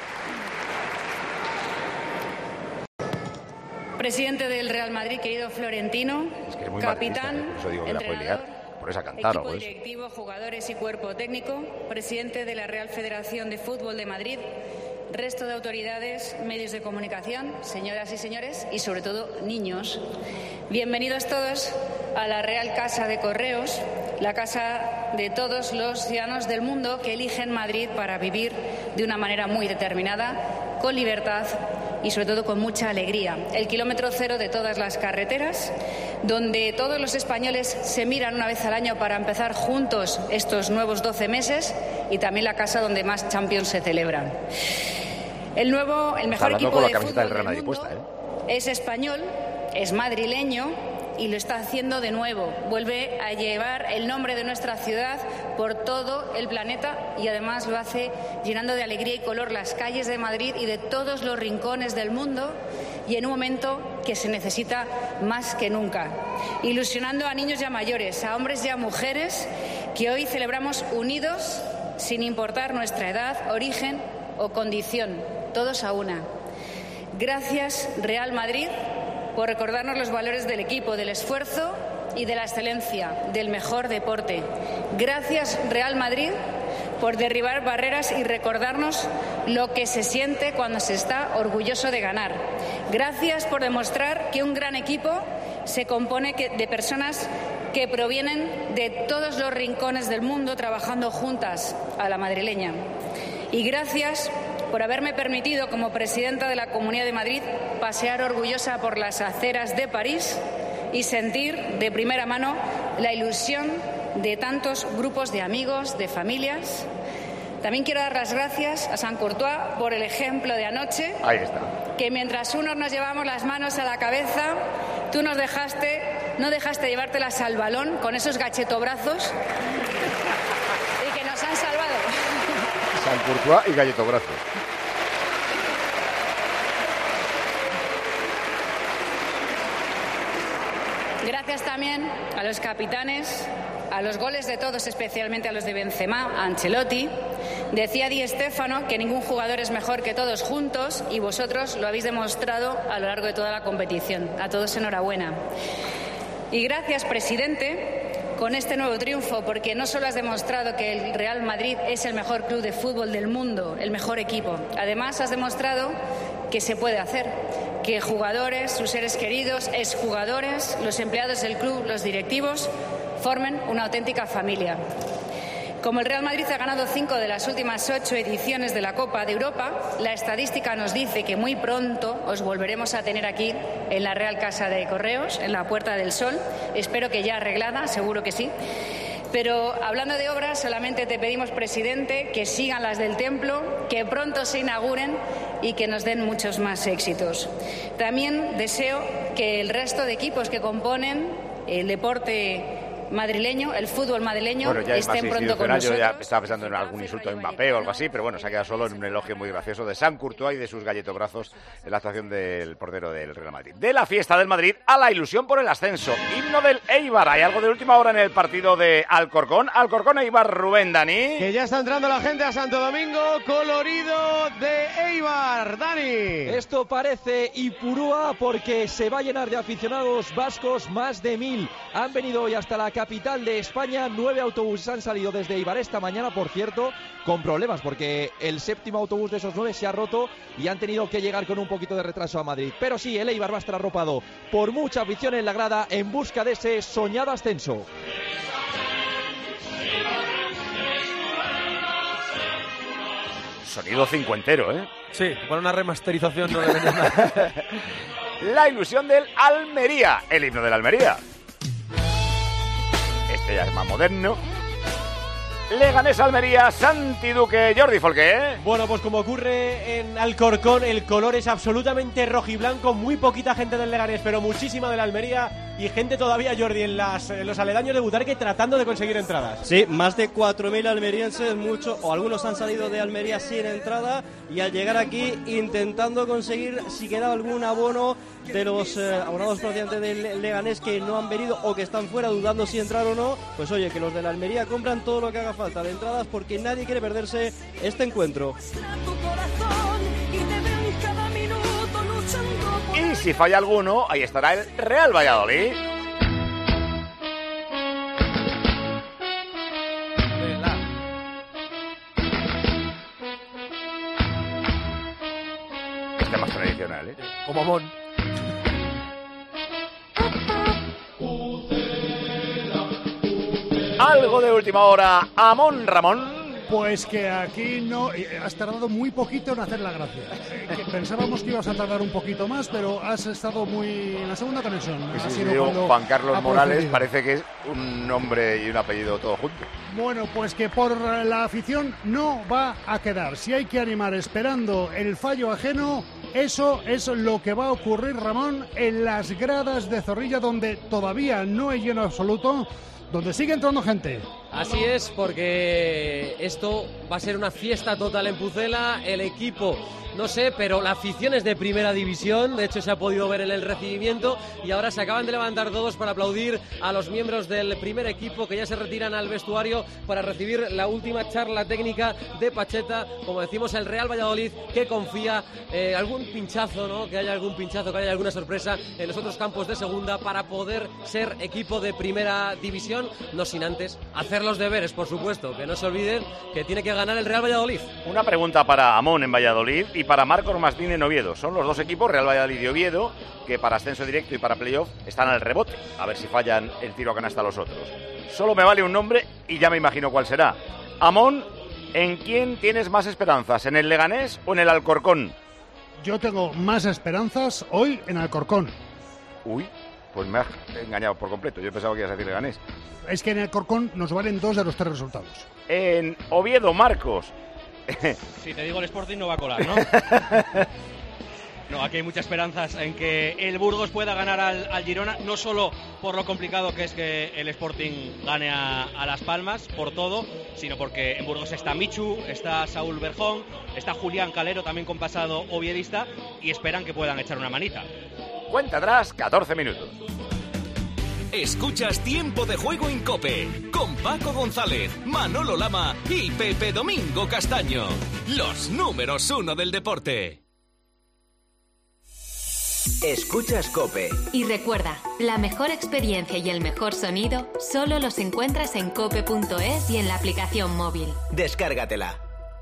Presidente del Real Madrid, querido Florentino, es que es muy capitán, por eso digo que la puede liar. Por esa cantar equipo o eso. directivo, jugadores y cuerpo técnico, presidente de la Real Federación de Fútbol de Madrid, resto de autoridades, medios de comunicación, señoras y señores, y sobre todo niños. Bienvenidos todos a la Real Casa de Correos, la casa de todos los ciudadanos del mundo que eligen Madrid para vivir de una manera muy determinada, con libertad y sobre todo con mucha alegría. El kilómetro cero de todas las carreteras, donde todos los españoles se miran una vez al año para empezar juntos estos nuevos doce meses, y también la casa donde más Champions se celebran. El nuevo, el mejor equipo con la de camiseta fútbol del Real Madrid del mundo puesta, ¿eh? es español, es madrileño y lo está haciendo de nuevo. Vuelve a llevar el nombre de nuestra ciudad por todo el planeta y además lo hace llenando de alegría y color las calles de Madrid y de todos los rincones del mundo, y en un momento que se necesita más que nunca. Ilusionando a niños y a mayores, a hombres y a mujeres que hoy celebramos unidos sin importar nuestra edad, origen o condición, todos a una. Gracias, Real Madrid, por recordarnos los valores del equipo, del esfuerzo y de la excelencia, del mejor deporte. Gracias, Real Madrid, por derribar barreras y recordarnos lo que se siente cuando se está orgulloso de ganar. Gracias por demostrar que un gran equipo se compone de personas que provienen de todos los rincones del mundo trabajando juntas a la madrileña. Y gracias por haberme permitido, como presidenta de la Comunidad de Madrid, pasear orgullosa por las aceras de París y sentir de primera mano la ilusión de tantos grupos de amigos, de familias. También quiero dar las gracias a Sant Courtois por el ejemplo de anoche. Ahí está. Que mientras unos nos llevamos las manos a la cabeza, tú nos dejaste, no dejaste llevártelas al balón con esos gachetobrazos y que nos han salvado. Sant Courtois y galletobrazo. Gracias también a los capitanes, a los goles de todos, especialmente a los de Benzema, a Ancelotti. Decía Di Stéfano que ningún jugador es mejor que todos juntos, y vosotros lo habéis demostrado a lo largo de toda la competición. A todos enhorabuena. Y gracias, presidente, con este nuevo triunfo, porque no solo has demostrado que el Real Madrid es el mejor club de fútbol del mundo, el mejor equipo, además has demostrado que se puede hacer, que jugadores, sus seres queridos, exjugadores, los empleados del club, los directivos, formen una auténtica familia. Como el Real Madrid ha ganado cinco de las últimas ocho ediciones de la Copa de Europa, la estadística nos dice que muy pronto os volveremos a tener aquí en la Real Casa de Correos, en la Puerta del Sol. Espero que ya arreglada, seguro que sí. Pero hablando de obras, solamente te pedimos, presidente, que sigan las del templo, que pronto se inauguren y que nos den muchos más éxitos. También deseo que el resto de equipos que componen el deporte madrileño, el fútbol madrileño, bueno, ya estén pronto con nosotros. Yo ya estaba pensando en algún insulto a Mbappé o algo así, pero bueno, se ha quedado solo en un elogio muy gracioso de Sant Courtois y de sus galletobrazos en la actuación del portero del Real Madrid. De la fiesta del Madrid a la ilusión por el ascenso. Himno del Eibar. Hay algo de última hora en el partido de Alcorcón. Alcorcón, Eibar, Rubén, Dani. Que ya está entrando la gente a Santo Domingo. Colorido de Eibar. Dani. Esto parece Ipurúa porque se va a llenar de aficionados vascos, más de mil. Han venido hoy hasta la capital de España. Nueve autobuses han salido desde Eibar esta mañana, por cierto, con problemas, porque el séptimo autobús de esos nueve se ha roto y han tenido que llegar con un poquito de retraso a Madrid. Pero sí, el Eibar va a estar arropado por mucha afición en la grada en busca de ese soñado ascenso. Sonido cincuentero, ¿eh? Sí, con una remasterización no le venden nada. La ilusión del Almería, el himno del Almería. Este ya es más moderno. Leganés, Almería, Santi Duque, Jordi Folqué. Bueno, pues como ocurre en Alcorcón, el color es absolutamente rojiblanco, muy poquita gente del Leganés, pero muchísima de la Almería. y gente todavía, Jordi, en, las, en los aledaños de Butarque tratando de conseguir entradas. Sí, más de cuatro mil almerienses, muchos o algunos han salido de Almería sin entrada y al llegar aquí intentando conseguir si queda algún abono de los eh, abonados procedentes del Leganés que no han venido o que están fuera dudando si entrar o no. Pues oye, que los de la Almería compran todo lo que haga falta de entradas porque nadie quiere perderse este encuentro. Y si falla alguno, ahí estará el Real Valladolid. Este más tradicional, ¿eh? Como Mon. Algo de última hora, Amón Ramón. Pues que aquí no has tardado muy poquito en hacer la gracia. Que pensábamos que ibas a tardar un poquito más, pero has estado muy en la segunda conexión. Sí, sí, digo, Juan Carlos Morales parece que es un nombre y un apellido todo junto. Bueno, pues que por la afición no va a quedar. Si hay que animar esperando el fallo ajeno, eso es lo que va a ocurrir, Ramón, en las gradas de Zorrilla, donde todavía no hay lleno absoluto, donde sigue entrando gente. Así es, porque esto va a ser una fiesta total en Pucela. El equipo, no sé, pero la afición es de primera división. De hecho, se ha podido ver en el recibimiento. Y ahora se acaban de levantar todos para aplaudir a los miembros del primer equipo que ya se retiran al vestuario para recibir la última charla técnica de Pacheta. Como decimos, el Real Valladolid que confía eh, algún pinchazo, ¿no? Que haya algún pinchazo, que haya alguna sorpresa en los otros campos de segunda para poder ser equipo de primera división. No sin antes hacer los deberes, por supuesto, que no se olviden que tiene que ganar el Real Valladolid. Una pregunta para Amón en Valladolid y para Marcos Mastín en Oviedo. Son los dos equipos, Real Valladolid y Oviedo, que para ascenso directo y para playoff están al rebote. A ver si fallan el tiro a canasta los otros. Solo me vale un nombre y ya me imagino cuál será. Amón, ¿en quién tienes más esperanzas? ¿En el Leganés o en el Alcorcón? Yo tengo más esperanzas hoy en Alcorcón. Uy, pues me has engañado por completo. Yo pensaba que ibas a decir Leganés. Es que en Alcorcón nos valen dos de los tres resultados. En Oviedo, Marcos. Si te digo el Sporting no va a colar, ¿no? No, aquí hay muchas esperanzas en que el Burgos pueda ganar al, al Girona, no solo por lo complicado que es que el Sporting gane a, a Las Palmas, por todo, sino porque en Burgos está Michu, está Saúl Berjón, está Julián Calero, también con pasado oviedista, y esperan que puedan echar una manita. Cuenta atrás, catorce minutos. Escuchas Tiempo de Juego en COPE, con Paco González, Manolo Lama y Pepe Domingo Castaño. Los números uno del deporte. Escuchas COPE. Y recuerda, la mejor experiencia y el mejor sonido solo los encuentras en cope punto es y en la aplicación móvil. Descárgatela.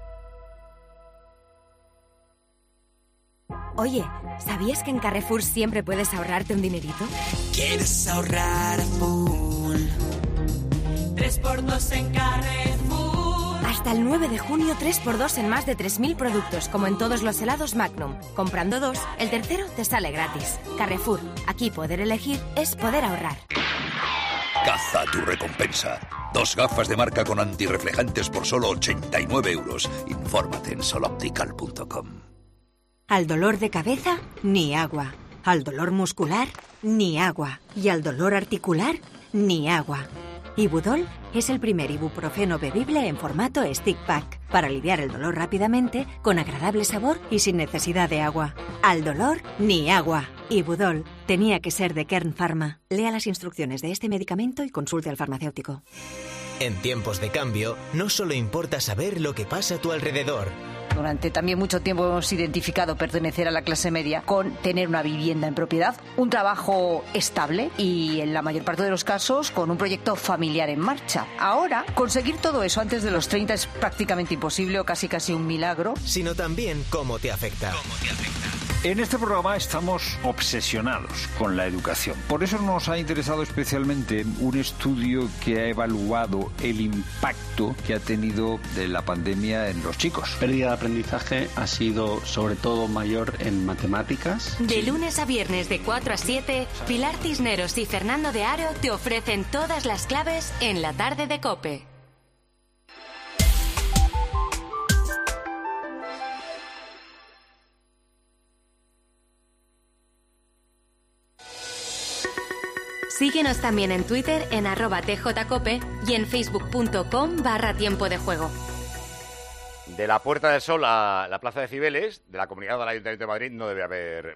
Oye, ¿sabías que en Carrefour siempre puedes ahorrarte un dinerito? ¿Quieres ahorrar full? tres por dos en Carrefour. Hasta el nueve de junio, tres por dos en más de tres mil productos, como en todos los helados Magnum. Comprando dos, el tercero te sale gratis. Carrefour, aquí poder elegir es poder ahorrar. Caza tu recompensa. Dos gafas de marca con antirreflejantes por solo ochenta y nueve euros. Infórmate en soloptical punto com. Al dolor de cabeza, ni agua. Al dolor muscular, ni agua. Y al dolor articular, ni agua. Ibudol es el primer ibuprofeno bebible en formato stick pack para aliviar el dolor rápidamente, con agradable sabor y sin necesidad de agua. Al dolor, ni agua. Ibudol tenía que ser de Kern Pharma. Lea las instrucciones de este medicamento y consulte al farmacéutico. En tiempos de cambio, no solo importa saber lo que pasa a tu alrededor. Durante también mucho tiempo hemos identificado pertenecer a la clase media con tener una vivienda en propiedad, un trabajo estable y, en la mayor parte de los casos, con un proyecto familiar en marcha. Ahora, conseguir todo eso antes de los treinta es prácticamente imposible o casi casi un milagro. Sino también cómo te afecta. ¿Cómo te afecta? En este programa estamos obsesionados con la educación. Por eso nos ha interesado especialmente un estudio que ha evaluado el impacto que ha tenido de la pandemia en los chicos. Pérdida de aprendizaje ha sido sobre todo mayor en matemáticas. De lunes a viernes de cuatro a siete, Pilar Cisneros y Fernando de Aro te ofrecen todas las claves en la tarde de COPE. Síguenos también en Twitter en arroba tjcope y en facebook.com barra tiempo de juego. De la Puerta del Sol a la Plaza de Cibeles, de la comunidad del Ayuntamiento de Madrid, no debe haber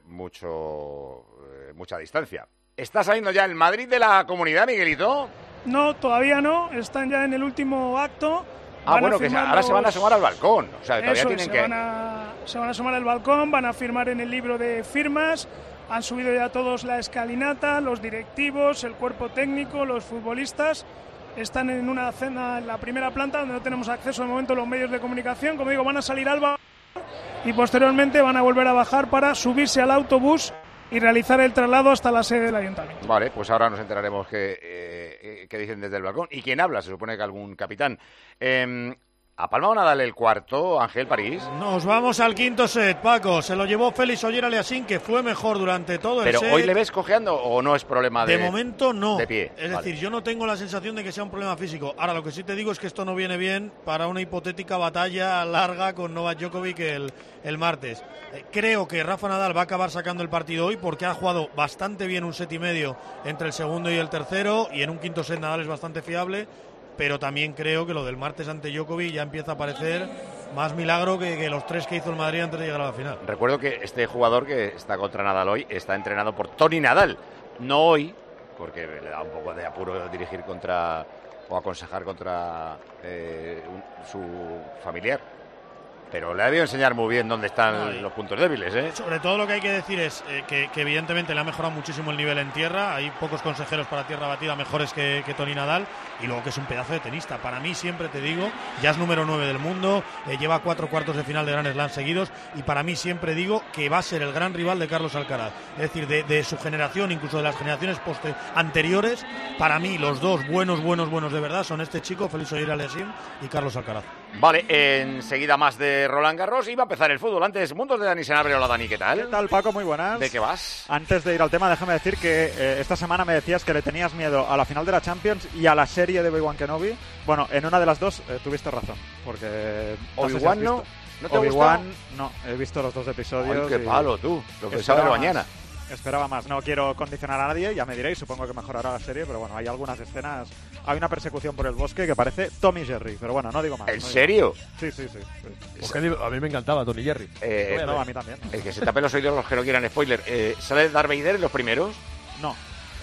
mucho, eh, mucha distancia. ¿Está saliendo ya el Madrid de la comunidad, Miguelito? No, todavía no. Están ya en el último acto. Ah, bueno, que ahora los... se van a asomar al balcón. O sea, que todavía Eso, tienen se que... Van a, se van a asomar al balcón, van a firmar en el libro de firmas. Han subido ya todos la escalinata, los directivos, el cuerpo técnico, los futbolistas. Están en una cena en la primera planta donde no tenemos acceso de momento los medios de comunicación. Como digo, van a salir al balcón y posteriormente van a volver a bajar para subirse al autobús y realizar el traslado hasta la sede del ayuntamiento. Vale, pues ahora nos enteraremos qué, eh, qué dicen desde el balcón. ¿Y quién habla? Se supone que algún capitán. Eh, ¿Ha palmado Nadal el cuarto, Ángel París? Nos vamos al quinto set, Paco. Se lo llevó Félix Ogier-Aliassime, que fue mejor durante todo el set. ¿Pero hoy le ves cojeando o no es problema de De momento no. De pie. Es vale. decir, yo no tengo la sensación de que sea un problema físico. Ahora, lo que sí te digo es que esto no viene bien para una hipotética batalla larga con Novak Djokovic el, el martes. Eh, creo que Rafa Nadal va a acabar sacando el partido hoy porque ha jugado bastante bien un set y medio entre el segundo y el tercero, y en un quinto set Nadal es bastante fiable. Pero también creo que lo del martes ante Djokovic ya empieza a parecer más milagro que, que los tres que hizo el Madrid antes de llegar a la final. Recuerdo que este jugador que está contra Nadal hoy está entrenado por Tony Nadal. No hoy, porque le da un poco de apuro dirigir contra o aconsejar contra eh, un, su familiar. Pero le ha debido enseñar muy bien dónde están Ay. los puntos débiles, ¿eh? Sobre todo lo que hay que decir es eh, que, que evidentemente le ha mejorado muchísimo el nivel en tierra. Hay pocos consejeros para tierra batida mejores que, que Tony Nadal. Y luego que es un pedazo de tenista. Para mí, siempre te digo, ya es número nueve del mundo, eh, lleva cuatro cuartos de final de Grand Slam seguidos. Y para mí siempre digo que va a ser el gran rival de Carlos Alcaraz. Es decir, de, de su generación, incluso de las generaciones poste anteriores. Para mí, los dos buenos, buenos, buenos de verdad son este chico, Félix Ogier-Aliassime, y Carlos Alcaraz. Vale, enseguida más de Roland Garros y va a empezar el fútbol. Antes, Mundos de Dani Senabre. Hola, Dani, ¿qué tal? ¿Qué tal, Paco? Muy buenas. ¿De qué vas? Antes de ir al tema, déjame decir que eh, esta semana me decías que le tenías miedo a la final de la Champions y a la serie de Obi-Wan Kenobi. Bueno, en una de las dos eh, tuviste razón, porque... ¿Obi-Wan no? ¿No te Obi-Wan, no, he visto los dos episodios. Ay, qué y... palo, tú. Lo que sabes mañana. Esperaba más, no quiero condicionar a nadie, ya me diréis, supongo que mejorará la serie, pero bueno, hay algunas escenas, hay una persecución por el bosque que parece Tom y Jerry, pero bueno, no digo más. ¿En no serio? Sí, sí, sí. sí. Porque a mí me encantaba Tom y Jerry. Eh, no, a mí también. El que se tape los oídos los que no quieran spoiler. Eh, ¿Sale Darth Vader en los primeros? No.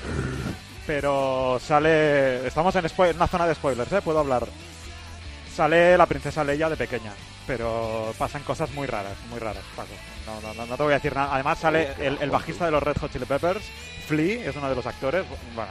Pero sale... Estamos en spoil... una zona de spoilers, ¿eh? Puedo hablar. Sale la princesa Leia de pequeña, pero pasan cosas muy raras, muy raras, Paco. No, no, no, no te voy a decir nada. Además sale el, el bajista de los Red Hot Chili Peppers, Flea, es uno de los actores. Bueno,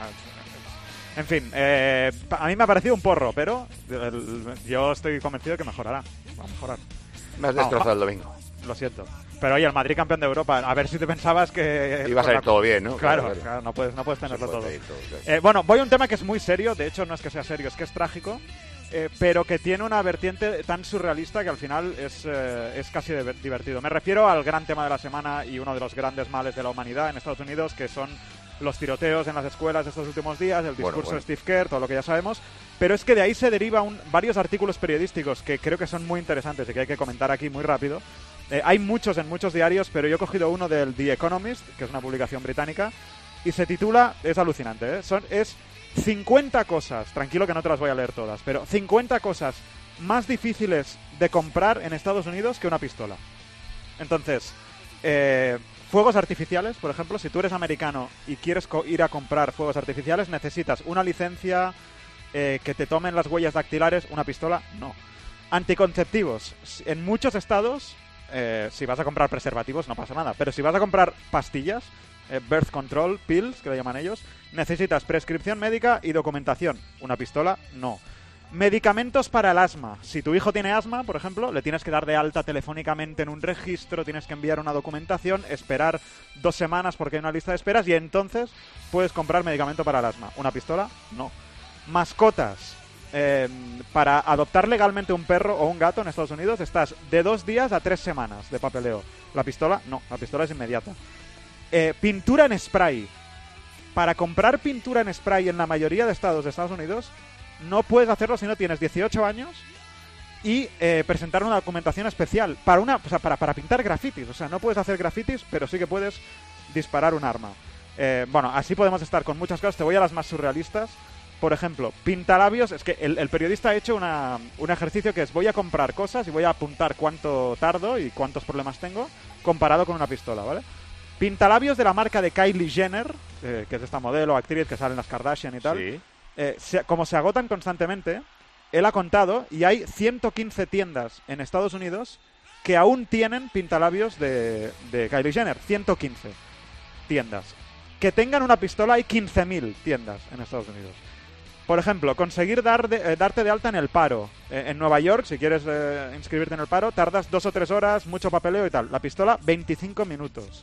en fin, eh, a mí me ha parecido un porro, pero el, yo estoy convencido de que mejorará. Va a mejorar. Me has destrozado el domingo. Lo siento. Pero oye, el Madrid campeón de Europa, a ver si te pensabas que... Iba a salir todo bien, ¿no? Claro, claro, claro, no puedes, no puedes tenerlo todo. todo claro. eh, bueno, voy a un tema que es muy serio, de hecho no es que sea serio, es que es trágico. Eh, pero que tiene una vertiente tan surrealista que al final es, eh, es casi de- divertido. Me refiero al gran tema de la semana y uno de los grandes males de la humanidad en Estados Unidos, que son los tiroteos en las escuelas de estos últimos días, el discurso bueno, bueno. de Steve Kerr, todo lo que ya sabemos. Pero es que de ahí se deriva un, varios artículos periodísticos que creo que son muy interesantes y que hay que comentar aquí muy rápido. Eh, hay muchos en muchos diarios, pero yo he cogido uno del The Economist, que es una publicación británica, y se titula, es alucinante, ¿eh? Son, es... cincuenta cosas, tranquilo que no te las voy a leer todas, pero cincuenta cosas más difíciles de comprar en Estados Unidos que una pistola. Entonces, eh, fuegos artificiales, por ejemplo, si tú eres americano y quieres co- ir a comprar fuegos artificiales, necesitas una licencia, eh, que te tomen las huellas dactilares, una pistola, no. Anticonceptivos, en muchos estados, eh, si vas a comprar preservativos no pasa nada, pero si vas a comprar pastillas, Eh, birth control pills, que le llaman ellos, necesitas prescripción médica y documentación. Una pistola, no. Medicamentos para el asma. Si tu hijo tiene asma, por ejemplo, le tienes que dar de alta telefónicamente en un registro, tienes que enviar una documentación, esperar dos semanas porque hay una lista de esperas y entonces puedes comprar medicamento para el asma. Una pistola, no. Mascotas. Eh, para adoptar legalmente un perro o un gato en Estados Unidos estás de dos días a tres semanas de papeleo. La pistola, no. La pistola es inmediata. Eh, pintura en spray. Para comprar pintura en spray en la mayoría de estados de Estados Unidos no puedes hacerlo si no tienes dieciocho años y eh, presentar una documentación especial para una, o sea, para, para pintar grafitis. O sea, no puedes hacer grafitis, pero sí que puedes disparar un arma. Eh, bueno, así podemos estar con muchas cosas. Te voy a las más surrealistas. Por ejemplo, pintalabios. Es que el, el periodista ha hecho una, un ejercicio que es: voy a comprar cosas y voy a apuntar cuánto tardo y cuántos problemas tengo comparado con una pistola, ¿vale? Pintalabios de la marca de Kylie Jenner, eh, que es esta modelo, actriz que sale en las Kardashian y tal. Sí. Eh, se, como se agotan constantemente, él ha contado, y hay ciento quince tiendas en Estados Unidos que aún tienen pintalabios de, de Kylie Jenner. ciento quince tiendas. Que tengan una pistola, hay quince mil tiendas en Estados Unidos. Por ejemplo, conseguir dar de, eh, darte de alta en el paro. Eh, en Nueva York, si quieres eh, inscribirte en el paro, tardas dos o tres horas, mucho papeleo y tal. La pistola, veinticinco minutos.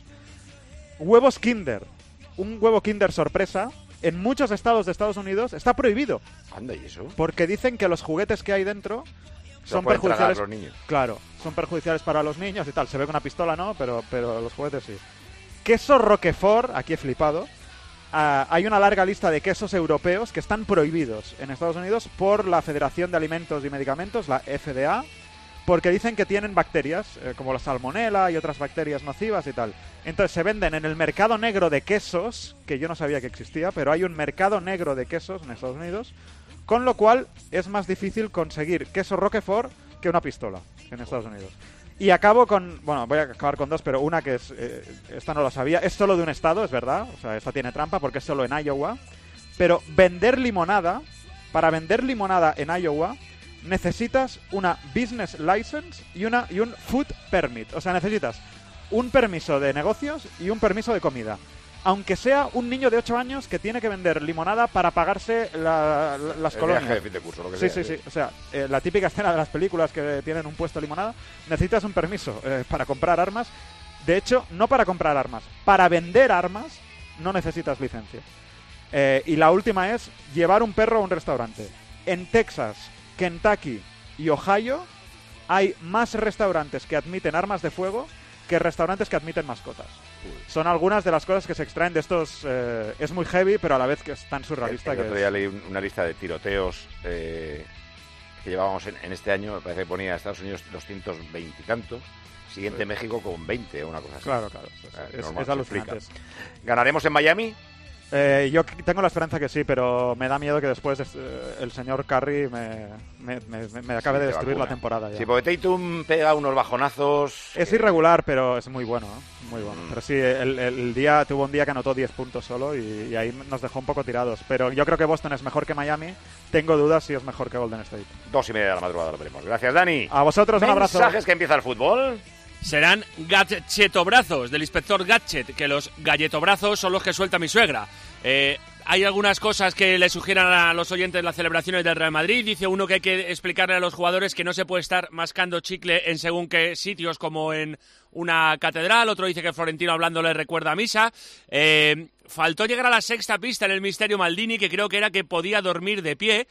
Huevos Kinder. Un huevo Kinder sorpresa, en muchos estados de Estados Unidos, está prohibido. Anda, ¿y eso? Porque dicen que los juguetes que hay dentro Se son pueden tragar perjudiciales. los niños. Claro, son perjudiciales para los niños y tal. Se ve con una pistola, ¿no? Pero, pero los juguetes sí. Queso Roquefort, aquí he flipado. Uh, hay una larga lista de quesos europeos que están prohibidos en Estados Unidos por la Federación de Alimentos y Medicamentos, la F D A, porque dicen que tienen bacterias, eh, como la salmonela y otras bacterias nocivas y tal. Entonces se venden en el mercado negro de quesos, que yo no sabía que existía, pero hay un mercado negro de quesos en Estados Unidos, con lo cual es más difícil conseguir queso Roquefort que una pistola en Estados Unidos. Y acabo con... Bueno, voy a acabar con dos, pero una que es... Eh, esta no lo sabía. Es solo de un estado, es verdad. O sea, esta tiene trampa porque es solo en Iowa. Pero vender limonada... Para vender limonada en Iowa necesitas una business license y, una, y un food permit. O sea, necesitas un permiso de negocios y un permiso de comida. Aunque sea un niño de ocho años que tiene que vender limonada para pagarse la, la, las el colonias. viaje de fin de curso, lo que sí, sea, sí, sí. sí. O sea, eh, la típica escena de las películas que tienen un puesto de limonada, necesitas un permiso eh, para comprar armas. De hecho, no para comprar armas. Para vender armas no necesitas licencia. Eh, y la última es llevar un perro a un restaurante. En Texas, Kentucky y Ohio hay más restaurantes que admiten armas de fuego que restaurantes que admiten mascotas. Son algunas de las cosas que se extraen de estos... Eh, es muy heavy, pero a la vez que es tan surrealista. El, el que otro es... día leí una lista de tiroteos eh, que llevábamos en, en este año. Me parece que ponía Estados Unidos doscientos veinte y tantos. Siguiente sí. México con veinte o una cosa así. Claro, claro. Eh, es, normal, es alucinante. ¿Ganaremos en Miami? Eh, yo tengo la esperanza que sí, pero me da miedo que después eh, el señor Curry me, me, me, me acabe sí, de destruir vacuna. la temporada. Ya. Sí, porque Tatum pega unos bajonazos. Es que... irregular, pero es muy bueno. ¿eh? Muy bueno. Mm. Pero sí, el, el día tuvo un día que anotó diez puntos solo y, y ahí nos dejó un poco tirados. Pero yo creo que Boston es mejor que Miami. Tengo dudas si es mejor que Golden State. Dos y media de la madrugada lo veremos. Gracias, Dani. A vosotros un abrazo. ¿Mensajes que empieza el fútbol? Serán gadgetobrazos del inspector Gadget, que los galletobrazos son los que suelta mi suegra. Eh, hay algunas cosas que le sugieran a los oyentes las celebraciones del Real Madrid. Dice uno que hay que explicarle a los jugadores que no se puede estar mascando chicle en según qué sitios, como en una catedral. Otro dice que Florentino hablando le recuerda a misa. Eh, faltó llegar a la sexta pista en el misterio Maldini, que creo que era que podía dormir de pie.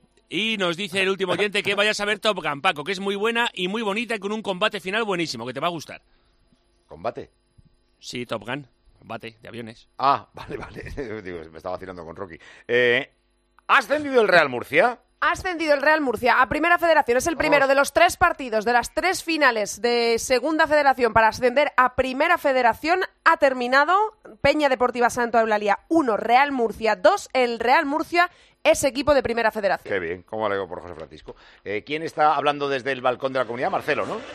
Y nos dice el último oyente que vayas a ver Top Gun, Paco, que es muy buena y muy bonita y con un combate final buenísimo, que te va a gustar. ¿Combate? Sí, Top Gun. Combate de aviones. Ah, vale, vale. Digo, me estaba vacilando con Rocky. Eh, ¿Ha ascendido el Real Murcia? Ha ascendido el Real Murcia a Primera Federación. Es el primero de los tres partidos de las tres finales de Segunda Federación para ascender a Primera Federación. Ha terminado Peña Deportiva Santo Eulalia uno, Real Murcia dos. El Real Murcia es equipo de Primera Federación. Qué bien, cómo alegro por José Francisco. Eh, ¿Quién está hablando desde el balcón de la comunidad? Marcelo, ¿no?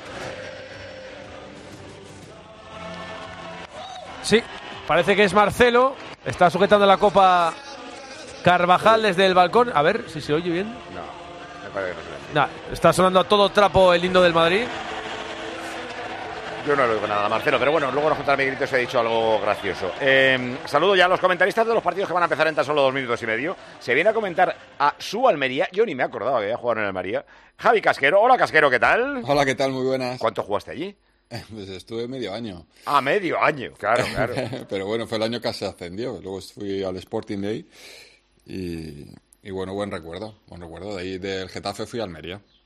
Sí, parece que es Marcelo. Está sujetando la copa Carvajal desde el balcón. A ver si se oye bien. No, me parece que no se oye. No, está sonando a todo trapo el himno del Madrid. Yo no le oigo nada a Marcelo, pero bueno, luego nos contará mi grito si he dicho algo gracioso. Eh, saludo ya a los comentaristas de los partidos que van a empezar en tan solo dos minutos y medio. Se viene a comentar a su Almería. Yo ni me acordaba que había jugado en Almería. Javi Casquero. Hola, Casquero, ¿qué tal? Hola, ¿qué tal? Muy buenas. ¿Cuánto jugaste allí? Pues estuve medio año. Ah, medio año, claro, claro. Pero bueno, fue el año que se ascendió. Luego fui al Sporting Day y, y bueno, buen recuerdo. Buen recuerdo. De ahí del Getafe fui a Almería.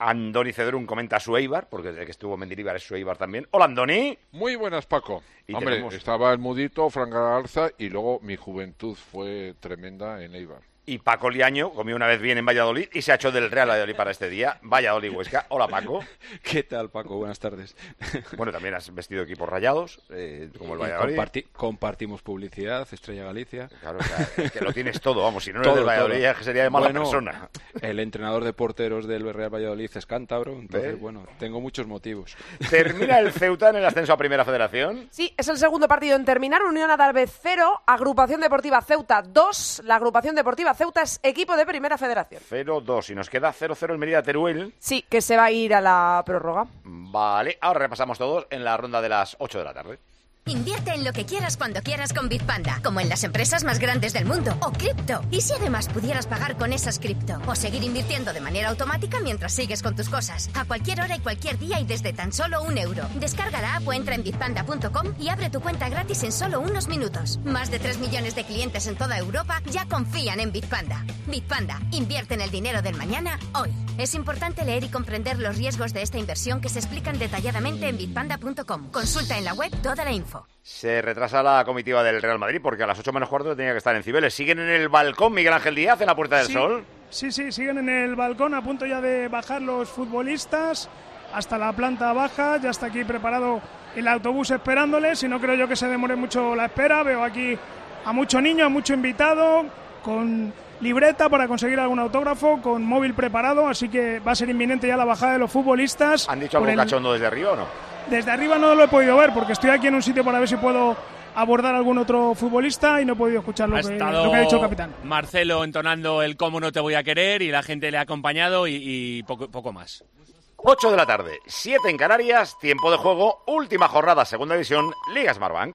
Andoni Cedrún comenta su Eibar, porque desde que estuvo Mendilibar es su Eibar también. Hola, Andoni. Muy buenas, Paco. Y Hombre, tenemos... estaba el Mudito, Fran Galarza, y luego mi juventud fue tremenda en Eibar. Y Paco Liaño comió una vez bien en Valladolid y se ha hecho del Real Valladolid para este día. Valladolid-Huesca. Hola, Paco. ¿Qué tal, Paco? Buenas tardes. Bueno, también has vestido equipos rayados, eh, como el Valladolid. Comparti compartimos publicidad, Estrella Galicia. Claro, o sea, es que lo tienes todo, vamos. Si no eres del Valladolid, ya que sería de mala bueno, persona. El entrenador de porteros del Real Valladolid es cántabro, entonces, ¿Ves? bueno, tengo muchos motivos. ¿Termina el Ceuta en el ascenso a Primera Federación? Sí, es el segundo partido en terminar. Unión Adalbez cero, Agrupación Deportiva Ceuta dos. La Agrupación Deportiva Ceuta es equipo de Primera Federación. cero dos. Y nos queda cero cero el Mérida-Teruel. Sí, que se va a ir a la prórroga. Vale, ahora repasamos todos en la ronda de las ocho de la tarde. Invierte en lo que quieras cuando quieras con Bitpanda, como en las empresas más grandes del mundo, o cripto. ¿Y si además pudieras pagar con esas cripto? O seguir invirtiendo de manera automática mientras sigues con tus cosas, a cualquier hora y cualquier día y desde tan solo un euro. Descarga la app o entra en bitpanda punto com y abre tu cuenta gratis en solo unos minutos. Más de tres millones de clientes en toda Europa ya confían en Bitpanda. Bitpanda, invierte en el dinero del mañana, hoy. Es importante leer y comprender los riesgos de esta inversión que se explican detalladamente en bitpanda punto com. Consulta en la web toda la info. Se retrasa la comitiva del Real Madrid porque a las ocho menos cuarto tenía que estar en Cibeles. ¿Siguen en el balcón Miguel Ángel Díaz en la Puerta del sí, Sol? Sí, sí, siguen en el balcón a punto ya de bajar los futbolistas hasta la planta baja. Ya está aquí preparado el autobús esperándoles y no creo yo que se demore mucho la espera. Veo aquí a mucho niño, a mucho invitado, con libreta para conseguir algún autógrafo, con móvil preparado, así que va a ser inminente ya la bajada de los futbolistas. ¿Han dicho algo el... cachondo desde arriba o no? Desde arriba no lo he podido ver porque estoy aquí en un sitio para ver si puedo abordar algún otro futbolista y no he podido escuchar lo, que, lo que ha dicho el capitán. Marcelo entonando el cómo no te voy a querer y la gente le ha acompañado y, y poco, poco más. ocho de la tarde, siete en Canarias, tiempo de juego, última jornada, segunda división, Liga Smartbank.